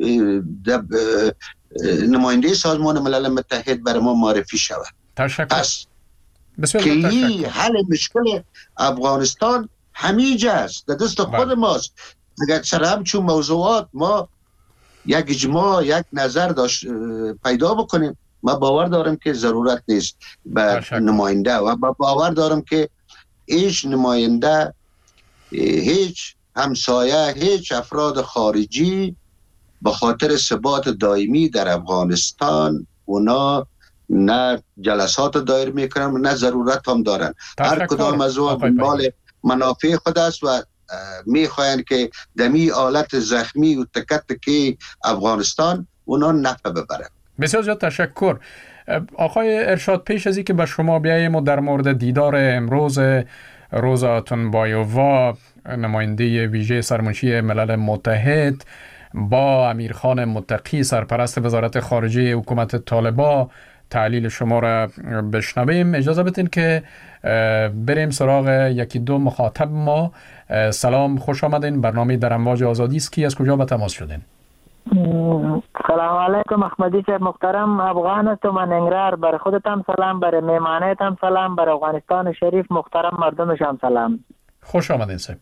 نماینده سازمان ملل متحد برای ما معرفی شود. تشکر. پس کلی حل مشکل افغانستان همیجه است، در دست خود ماست. اگر سر همچون موضوعات ما یک اجماع یک نظر داشت پیدا بکنیم ما باور دارم که ضرورت نیست به نماینده و با باور دارم که هیچ نماینده هیچ همسایه هیچ افراد خارجی به خاطر ثبات دائمی در افغانستان اونا نه جلسات دایر میکنن نه ضرورت هم دارن. هر کدام از اون دنبال منافع خود است و میخواین که دمی آلت زخمی و تکت که افغانستان اونا نفع ببرن. بسیار زیاد تشکر. آقای ارشاد پیش از اینکه به شما بیاییم و در مورد دیدار امروز روزا تنبایووا نماینده ویژه سرمنشی ملل متحد با امیرخان متقی سرپرست وزارت خارجه حکومت طالبان تعلیل شما را بشنویم، اجازه بدین که بریم سراغ یکی دو مخاطب ما. سلام، خوش آمدین. برنامه در امواج آزادی است. کی از کجا به تماس شدین؟ سلام علیکم احمدی صاحب محترم، افغان هستم من انگرار. بر خودتم سلام، بر میمانیتم سلام، بر افغانستان شریف محترم مردمش هم سلام. خوش آمدین صاحب.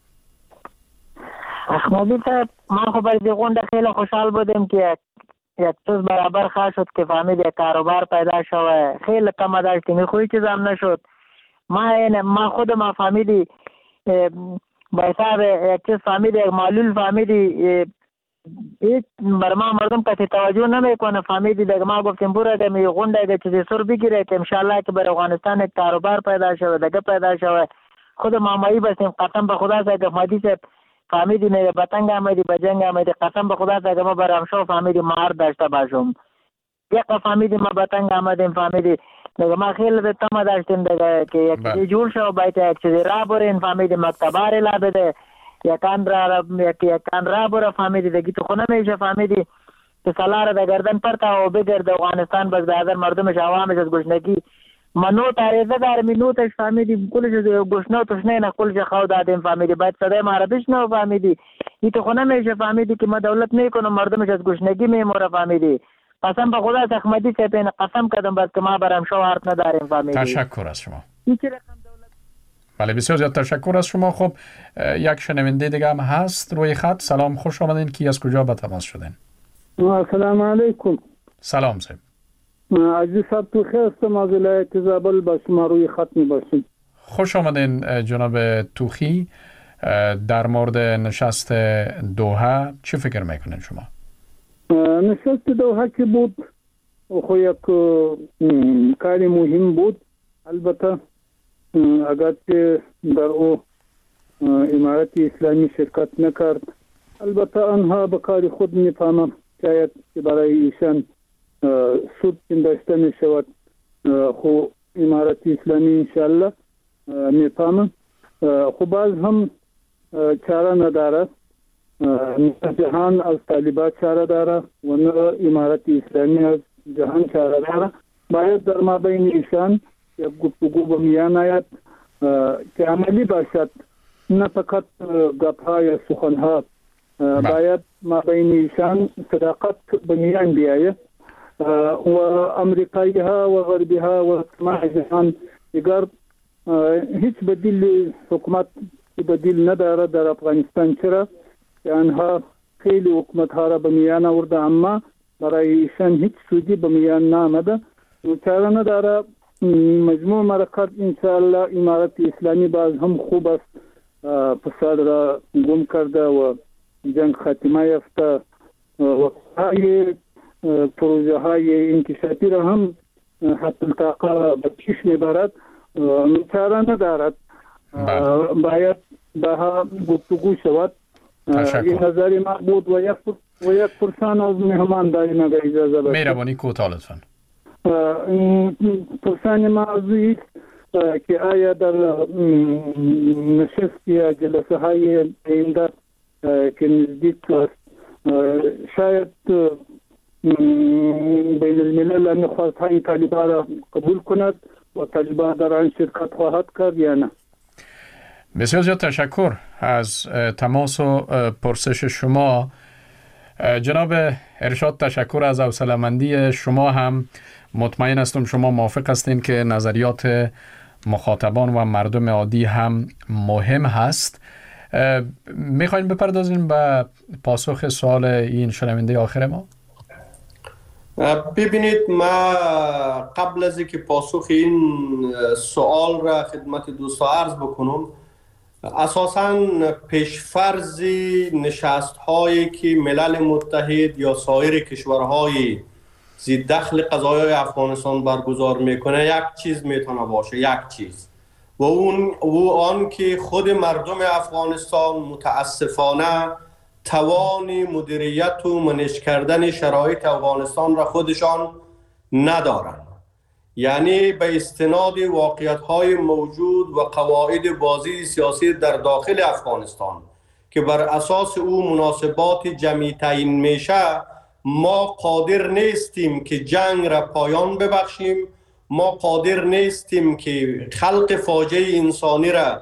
احمدی صاحب ما خب از غونډه خیلی خوشحال بودیم که یک چیز برابر خواه شد که فهمید یک کاروبار پیدا شوه. خیلی کم داشتیم خوی چیز هم نشد. ما ما خود ما فهمیدی با حساب یک چیز فهمیدی یک معلول فهمیدی هیچ بر ما مردم کسی توجه نمیکنه. فهمیدی دیگه ما گفتیم برو دیگه می غونډه دیگه چیزی سر بگیره که انشالله که بر افغانستان یک کاروبار پیدا شوه دیگه پیدا شوه. خود مامایی بستیم قسم به خدا صاحب احمدی صاحب فهمیدی نه بتنگ آمدی به جنگ آمدی قسم به خدا صاحب ما برام شو فهمیدی مار داشته باشم. یک فهمیدی ما بتنگ آمدیم فهمیدی دیگه ما خیلی به تما داشتیم دیگه که یک چیزی جور شو باید یک چیزی را برین فهمیدی مکتبار لا بده یکان را یکان را برا فهمیدی دیگه تو خونه میشه فهمیدی که سالار در گردن پرتا و بگرد افغانستان بس در مردمش عوامش از گشنگی منو تاریزه دار منوتش فهمیدی کلش گشنه توش نه نه کلش خو دادیم فهمیدی باید صدای ما عربیش نه فهمیدی این تو خونه میشه فهمیدی که ما دولت نمیکنم مردمش از گشنگی میموره فهمیدی. قسم به خدا احمدی صاحب این قسم کردم بس که ما برام شو حرف نداریم فهمیدی. تشکر از شما. بله بسیار زیاد تشکر از شما. خب یک شنونده دیگه هم هست روی خط. سلام، خوش آمدین. کی از کجا به تماس شدین؟ سلام علیکم. سلام صاحب. عزیز صاحب تو خیر هستم از ولایت زابل با شما روی خط میباشیم. خوش آمدین جناب توخی. در مورد نشست دوحه چی فکر میکنین شما؟ نشست دوحه که بود خو یک کار مهم بود. البته اگر که در او امارت اسلامی شرکت نکرد، البته آنها به کار خود میفهمند شاید که برای ایشان سود پنداشته می شود، خو امارت اسلامی انشاءالله میفهمند. خو باز هم چاره نداره، نه جهان از طالبان چاره داره و نه امارت اسلامی از جهان چاره داره. باید در مابین ایشان یک گفتگو به میان آید که عملی باشد، نه فقط گپ‌ها یا سخن‌ها. باید مابین ایشان صداقت به میان بیاید و امریکایی ها و غربی ها و تمام جهان دیگر هیچ بدیل حکومت بدیل نداره در افغانستان، چرا که آنها خیلی حکومت ها را به میان آورده اما برای ایشان هیچ سودی به میان نآمده. چاره نداره. مجموع مرکز انشاءالله امارت اسلامی باز هم خوب است، فساد را گم کرده و جنگ خاتمه یافته و های پروژه های انکشافی را هم حتی الطاقه به پیش میبرد. چاره ندارد، باید به ها گفتگو شود. این نظری ما بود و یک و یک پرسان از مهمان داریم اگر اجازه بدید. مهربانی کوتاه لطفاً. پرسان موضوعی است که آیا در نشست یا جلسه های آینده که نزدیک است شاید بین الملل نخواست های طالبان را قبول کند و طالبان در آن شرکت خواهد کرد یا نه؟ بسیار زیاد تشکر از تماس و پرسش شما جناب ارشاد. تشکر از حوصله‌مندی شما. هم مطمئن هستم شما موافق هستین که نظریات مخاطبان و مردم عادی هم مهم هست. میخواین بپردازین به پاسخ سوال این شنونده آخر ما؟ ببینید، ما قبل از اینکه پاسخ این سوال را خدمت دوستا عرض بکنم، اساساً پیشفرض نشست هایی که ملل متحد یا سایر کشورهای زیر دخل قضایای افغانستان برگزار میکنه یک چیز میتونه باشه، یک چیز و اون و آن که خود مردم افغانستان متاسفانه توان مدیریت و منیج کردن شرایط افغانستان را خودشان ندارند. یعنی به استناد واقعیت‌های موجود و قواعد بازی سیاسی در داخل افغانستان که بر اساس او مناسبات جمعی تعیین میشه، ما قادر نیستیم که جنگ را پایان ببخشیم، ما قادر نیستیم که خلق فاجعه انسانی را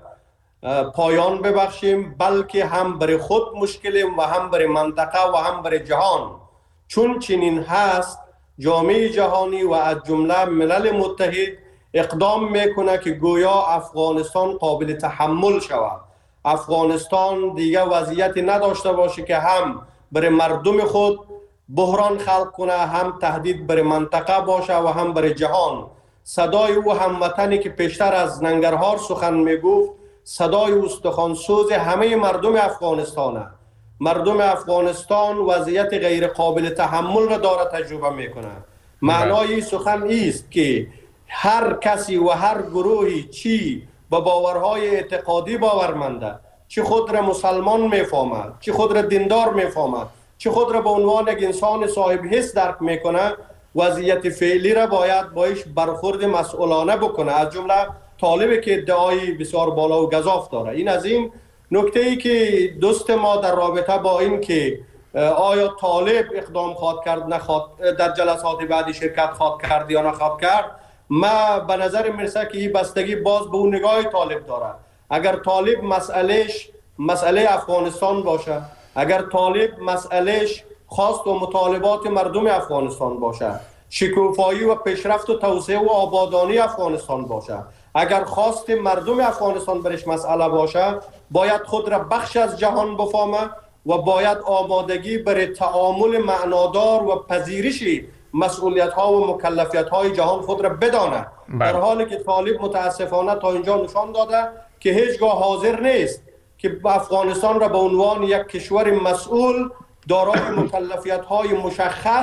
پایان ببخشیم، بلکه هم برای خود مشکلیم و هم برای منطقه و هم برای جهان. چون چنین هست، جامعه جهانی و از جمله ملل متحد اقدام میکنه که گویا افغانستان قابل تحمل شود، افغانستان دیگه وضعیتی نداشته باشه که هم برای مردم خود بحران خلق کنه، هم تهدید برای منطقه باشه و هم برای جهان. صدای او هموطنی که پیشتر از ننگرهار سخن میگفت، صدای استخوانسوز همه مردم افغانستانه. مردم افغانستان وضعیت غیر قابل تحمل را داره تجربه میکنه. معنای سخن است که هر کسی و هر گروهی چی به باورهای اعتقادی باورمنده، چی خود را مسلمان میفهمد، چی خود را دیندار میفهمد، چی خود را به عنوان یک انسان صاحب حس درک میکنه، وضعیت فعلی را باید باش برخورد مسئولانه بکنه. از جمله طالبی که ادعای بسیار بالا و گزاف داره. این از این نکته ای که دوست ما در رابطه با این که آیا طالب اقدام خواهد کرد نخواهد در جلسات بعدی شرکت خواهد کرد یا نخواهد کرد، ما به نظر میرسه که این بستگی باز به اون نگاه طالب داره. اگر طالب مسئلهش مسئله افغانستان باشه، اگر طالب مسئلهش خواست و مطالبات مردم افغانستان باشه، شکوفایی و پیشرفت و توسعه و آبادانی افغانستان باشه، اگر خواست مردم افغانستان برش مسئله باشه، باید خود را بخش از جهان بفهمه و باید آمادگی برای تعامل معنادار و پذیرش مسئولیت ها و مکلفیت های جهان خود را بدانه. در حالی که طالب متاسفانه تا اینجا نشان داده که هیچگاه حاضر نیست که افغانستان را به عنوان یک کشور مسئول دارای مکلفیت های مشخص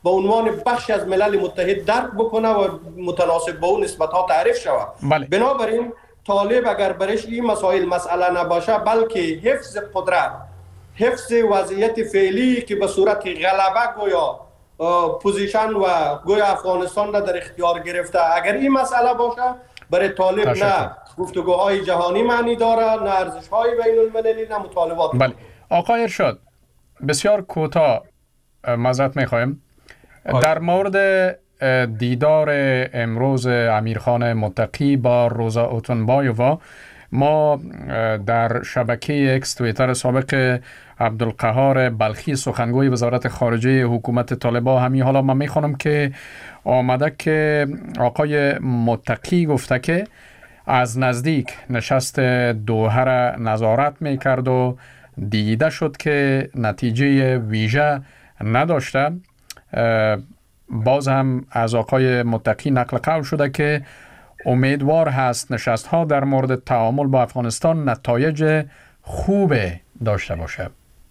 به عنوان بخش از ملل متحد درک بکنه و متناسب با اون نسبت‌ها تعریف شود. بله. بنابراین طالب اگر برش این مسائل مسئله نباشه، بلکه حفظ قدرت، حفظ وضعیت فعلی که به صورت غلبه گویا پوزیشن و گویا افغانستان را در اختیار گرفته، اگر این مسئله باشه برای طالب تشکر. نه گفتگوهای جهانی معنی داره، نه ارزش‌های بین المللی، نه مطالبات. بله. آقای ارشاد بسیار کوتاه معذرت می‌خوایم در مورد دیدار امروز امیرخان متقی با روزا اوتونبایووا، ما در شبکه اکس توییتر سابق عبدالقهار بلخی سخنگوی وزارت خارجه حکومت طالبان همین حالا من میخوانم که آمده که آقای متقی گفته که از نزدیک نشست دوحه را نظارت میکرد و دیده شد که نتیجه ویژه نداشته. باز هم از آقای متقی نقل قول شده که امیدوار هست نشست ها در مورد تعامل با افغانستان نتایج خوب داشته باشه.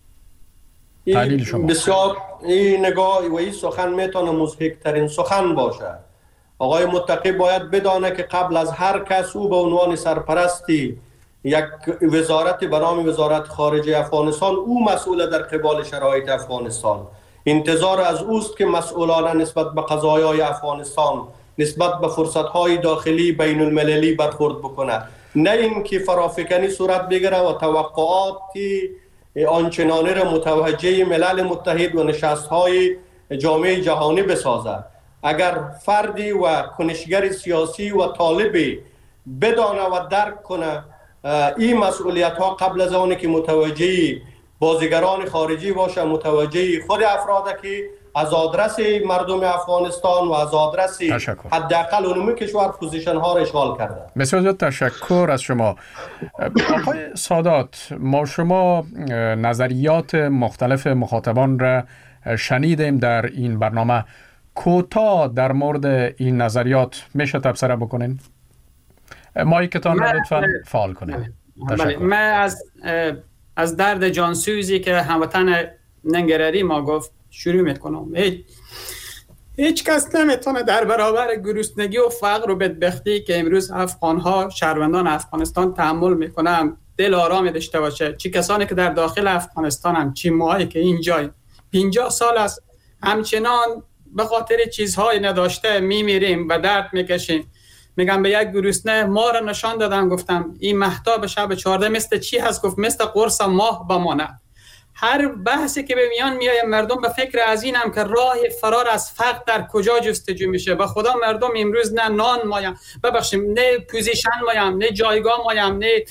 این بسیار این نگاه و این سخن میتونه مضحک ترین سخن باشه. آقای متقی باید بدانه که قبل از هر کس او به عنوان سرپرستی یک وزارت به نام وزارت خارجه افغانستان او مسئول در قبال شرایط افغانستان. انتظار از اوست که مسئولانه نسبت به قضایای افغانستان، نسبت به فرصت‌های داخلی بین المللی برخورد بکنه، نه اینکه فرافکنی صورت بگیره و توقعاتی آنچنانی را متوجه ملل متحد و نشست‌های جامعه جهانی بسازه. اگر فردی و کنشگر سیاسی و طالبی بدانه و درک کنه این مسئولیت‌ها قبل از آنی که متوجه بازیگران خارجی باشه، متوجه خود افراده که از آدرس مردم افغانستان و از آدرس حداقل علوم کشور پوزیشن ها را اشغال کرده. بسیار زیاد تشکر از شما. آقای سادات، ما شما نظریات مختلف مخاطبان را شنیدیم در این برنامه. کوتاه در مورد این نظریات میشه تبصره بکنین؟ مایکتان را لطفاً فعال کنین. بله. من از از درد جانسوزی که هموطن ننگرری ما گفت شروع میکنم. هیچ هیچ کس نمیتونه در برابر گرسنگی و فقر و بدبختی که امروز افغان‌ها، شهروندان افغانستان تحمل میکنن دل آرامی داشته باشه. چی کسانی که در داخل افغانستان هم، چی ماهایی که اینجا پنجاه سال است همچنان به خاطر چیزهای نداشته میمیریم و درد میکشیم. میگم به یک گرسنه ما را نشان دادن، گفتم این مهتاب شب چهارده مثل چی هست؟ گفت مثل قرص ماه بمانه. هر بحثی که به میان میایه مردم به فکر از اینم که راه فرار از فقر در کجا جستجو میشه. به خدا مردم امروز نه نان مایم، ببخشیم، نه پوزیشن مایم، نه جایگاه مایم، نه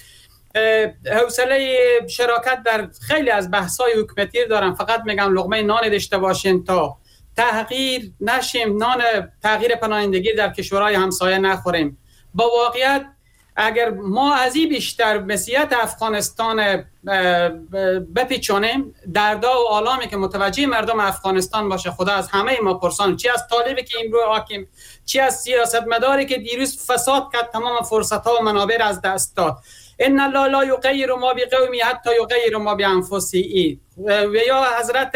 حوصله شراکت در خیلی از بحث‌های حکومتی دارن. فقط میگم لقمه نان داشته باشین تا تغییر نشیم، نان تغییر پناهندگی در کشورهای همسایه نخوریم. با واقعیت اگر ما از این بیشتر مسیحیت افغانستان بپیچانیم، دردا و آلامی که متوجه مردم افغانستان باشه، خدا از همه ما پرسان، چی از طالبی که امروز حاکم، چی از سیاستمداری که دیروز فساد کرد، تمام فرصت‌ها و منابع از دست داد. ان الله لا یغیر ما بقوم حتی یغیر ما بانفسهم. و یا حضرت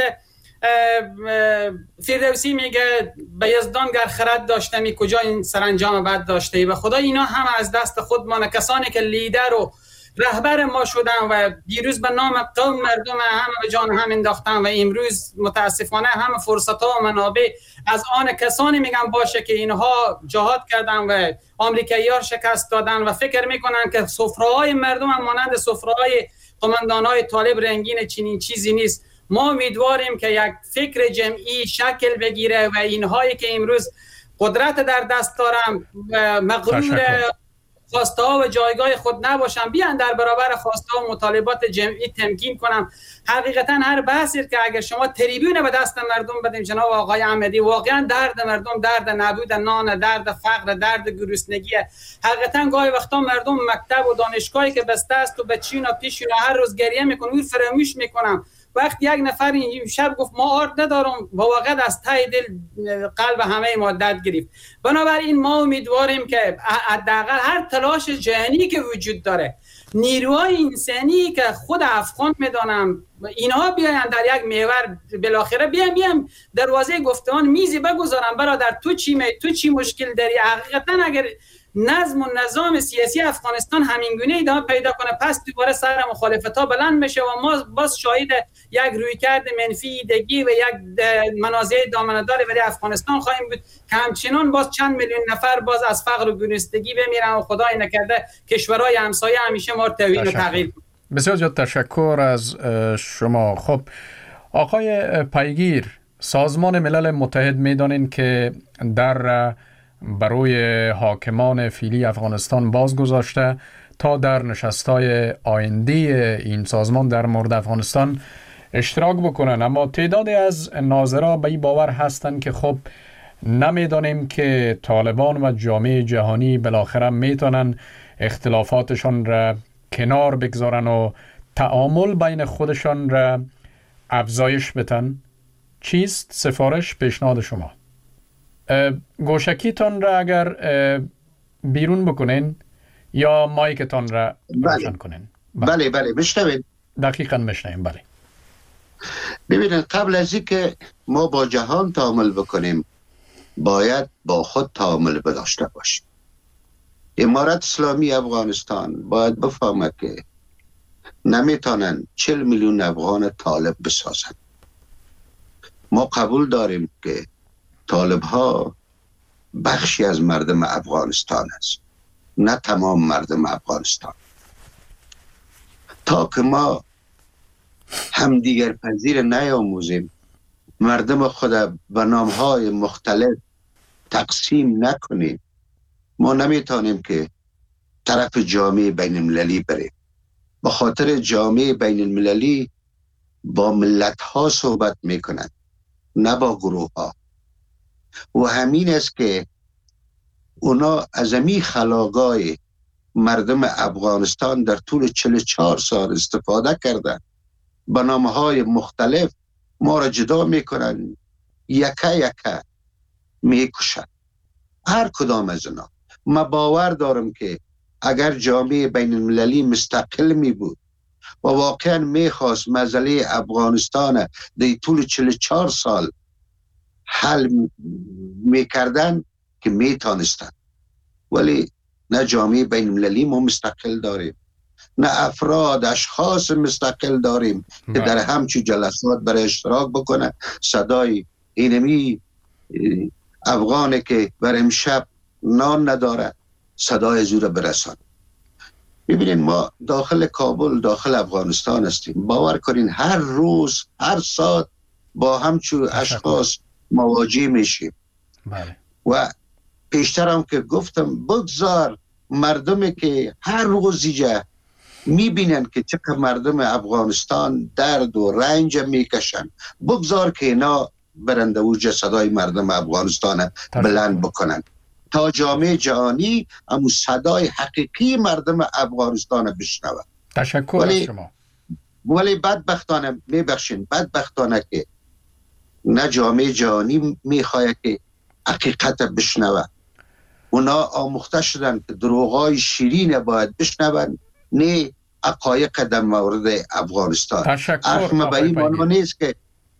فردوسی میگه به یزدان گر خرد داشته می کجا این سرانجام بد داشته ای. و خدا اینا هم از دست خود ما، کسانی که لیدر و رهبر ما شدن و دیروز به نام قوم مردم هم به جان هم انداختن و امروز متاسفانه هم فرصت ها و منابع از آن کسانی میگن باشه که اینها جهاد کردن و آمریکایی‌ها شکست دادن و فکر میکنن که سفره‌های مردم هم مانند سفره‌های قماندان‌های طالب رنگین چنین چیزی نیست. ما امیدواریم که یک فکر جمعی شکل بگیره و اینهایی که امروز قدرت در دست دارن مغرور خواسته ها و جایگاه خود نباشن، بیان در برابر خواسته ها و مطالبات جمعی تمکین کنم. حقیقتا هر بحثی که اگر شما تریبیون به دست مردم بدیم جناب آقای احمدی، واقعا درد مردم درد نبود نان، درد فقر، درد گرسنگی. حقیقتا گاهی وقتا مردم مکتب و دانشگاهی که بسته است و بچینا پیشینا هر روز گریه میکنن، او فراموش میکنن وقتی یک نفر این شب گفت ما آرد ندارم، واقعا از ته دل قلب همه ما درد گرفت. بنابراین ما امیدواریم که حداقل هر تلاش جهانی که وجود داره، نیروهای انسانی که خود افغان میدانم اینها بیاین در یک محور بالاخره بیام بیام دروازه گفتمان میزی بگذارم برادر تو چی می تو چی مشکل داری. حقیقتا اگر نظم و نظام سیاسی افغانستان همین گونه ادامه پیدا کنه، پس دوباره سر مخالفت‌ها بلند میشه و ما باز شاهد یک رویکرد منفی ایدگی و یک منازع دامنه‌دار برای افغانستان خواهیم بود که همچنان باز چند میلیون نفر باز از فقر و گرسنگی بمیرن و خدای نکرده کشورهای همسایه همیشه ما رو توهین و تغییر کنه. بسیار زیاد تشکر از شما. خب آقای پیگیر، سازمان ملل متحد میدانین که در برای حاکمان فعلی افغانستان باز گذاشته تا در نشست‌های آینده این سازمان در مورد افغانستان اشتراک بکنن، اما تعدادی از ناظرها به این باور هستند که خب نمیدانیم که طالبان و جامعه جهانی بالاخره میتونن اختلافاتشان را کنار بگذارن و تعامل بین خودشان را افزایش بدن. چیست سفارش پیشنهاد شما؟ گوشکیتان را اگر بیرون بکنین یا مایکتان را روشن کنین. بله بله بشنوید. دقیقاً بشنویم. بله ببینید، قبل از اینکه ما با جهان تعامل بکنیم باید با خود تعامل داشته باشیم. امارت اسلامی افغانستان باید بفهمه که نمیتونن چل میلیون افغان طالب بسازن. ما قبول داریم که طالب ها بخشی از مردم افغانستان است، نه تمام مردم افغانستان. تا که ما همدیگر پذیر نیاموزیم، مردم خود به نامهای مختلف تقسیم نکنیم، ما نمیتونیم که طرف جامعه بین المللی بریم. به خاطر جامعه بین المللی با ملت ها صحبت میکنند، نه با گروه ها. و همین است که اونا از امی خلاقای مردم افغانستان در طول چهل و چهار سال استفاده کردن، به نامهای مختلف ما را جدا میکنن، یکه یکه میکشن هر کدام از اونا. ما باور دارم که اگر جامعه بین المللی مستقل می بود و واقعا میخواست مسئله افغانستان در طول چهل و چهار سال حل میکردن که میتونستن، ولی نه جامعه بین المللی ما مستقل داریم، نه افراد اشخاص مستقل داریم که در همچون جلسات برای اشتراک بکنه. صدای اینمی افغانه که بر امشب نان نداره صدای زور برسان. ببینید، ما داخل کابل، داخل افغانستان هستیم. باور کنین هر روز هر ساعت با همچون اشخاص مواجه میشیم. بله. و پیشتر هم که گفتم بگذار مردمی که هر روز اینجا میبینن که چقدر مردم افغانستان درد و رنج میکشن، بگذار که اینا برنده و صدای مردم افغانستان بلند بکنن تا جامعه جهانی امو صدای حقیقی مردم افغانستان بشنوه. تشکر از شما. ولی بدبختانه میبخشین بدبختانه که نه جامعه جهانی میخواه که حقیقت بشنوه. اونا آموخته شدن که دروغای شیرین باید بشنون، نه حقایق در مورد افغانستان. تشکر. به این معنی نیست که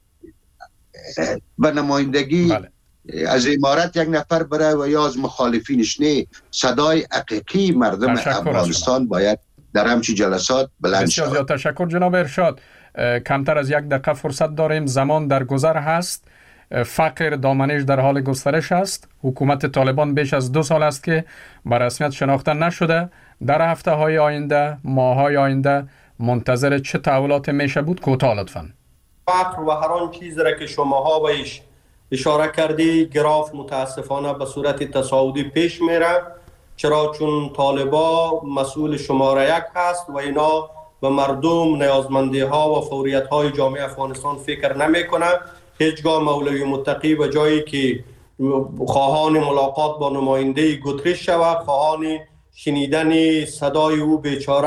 به نمایندگی بله. از امارت یک نفر برای و یا از مخالفینش، نه، صدای حقیقی مردم افغانستان باید در همچین جلسات بلند شود. بسیار تشکر جناب ارشاد. کمتر از یک دقیقه فرصت داریم، زمان در گذر هست، فقر دامنش در حال گسترش است. حکومت طالبان بیش از دو سال است که به رسمیت شناخته نشده. در هفته های آینده، ماه های آینده منتظر چه تحولاتی میشه بود؟ کوتاه لطفاً. فقر و هر آن چیزی را که شماها بهش اشاره کردی، گراف متاسفانه به صورت تصاعدی پیش میره، چرا چون طالبا مسئول شماره یک هست و اینا به مردم نیازمندی ها و فوریت های جامعه افغانستان فکر نمیکنه. هیچگاه مولوی متقی به جایی که خواهان ملاقات با نماینده گوترش شود، خواهان شنیدن صدای او بیچاره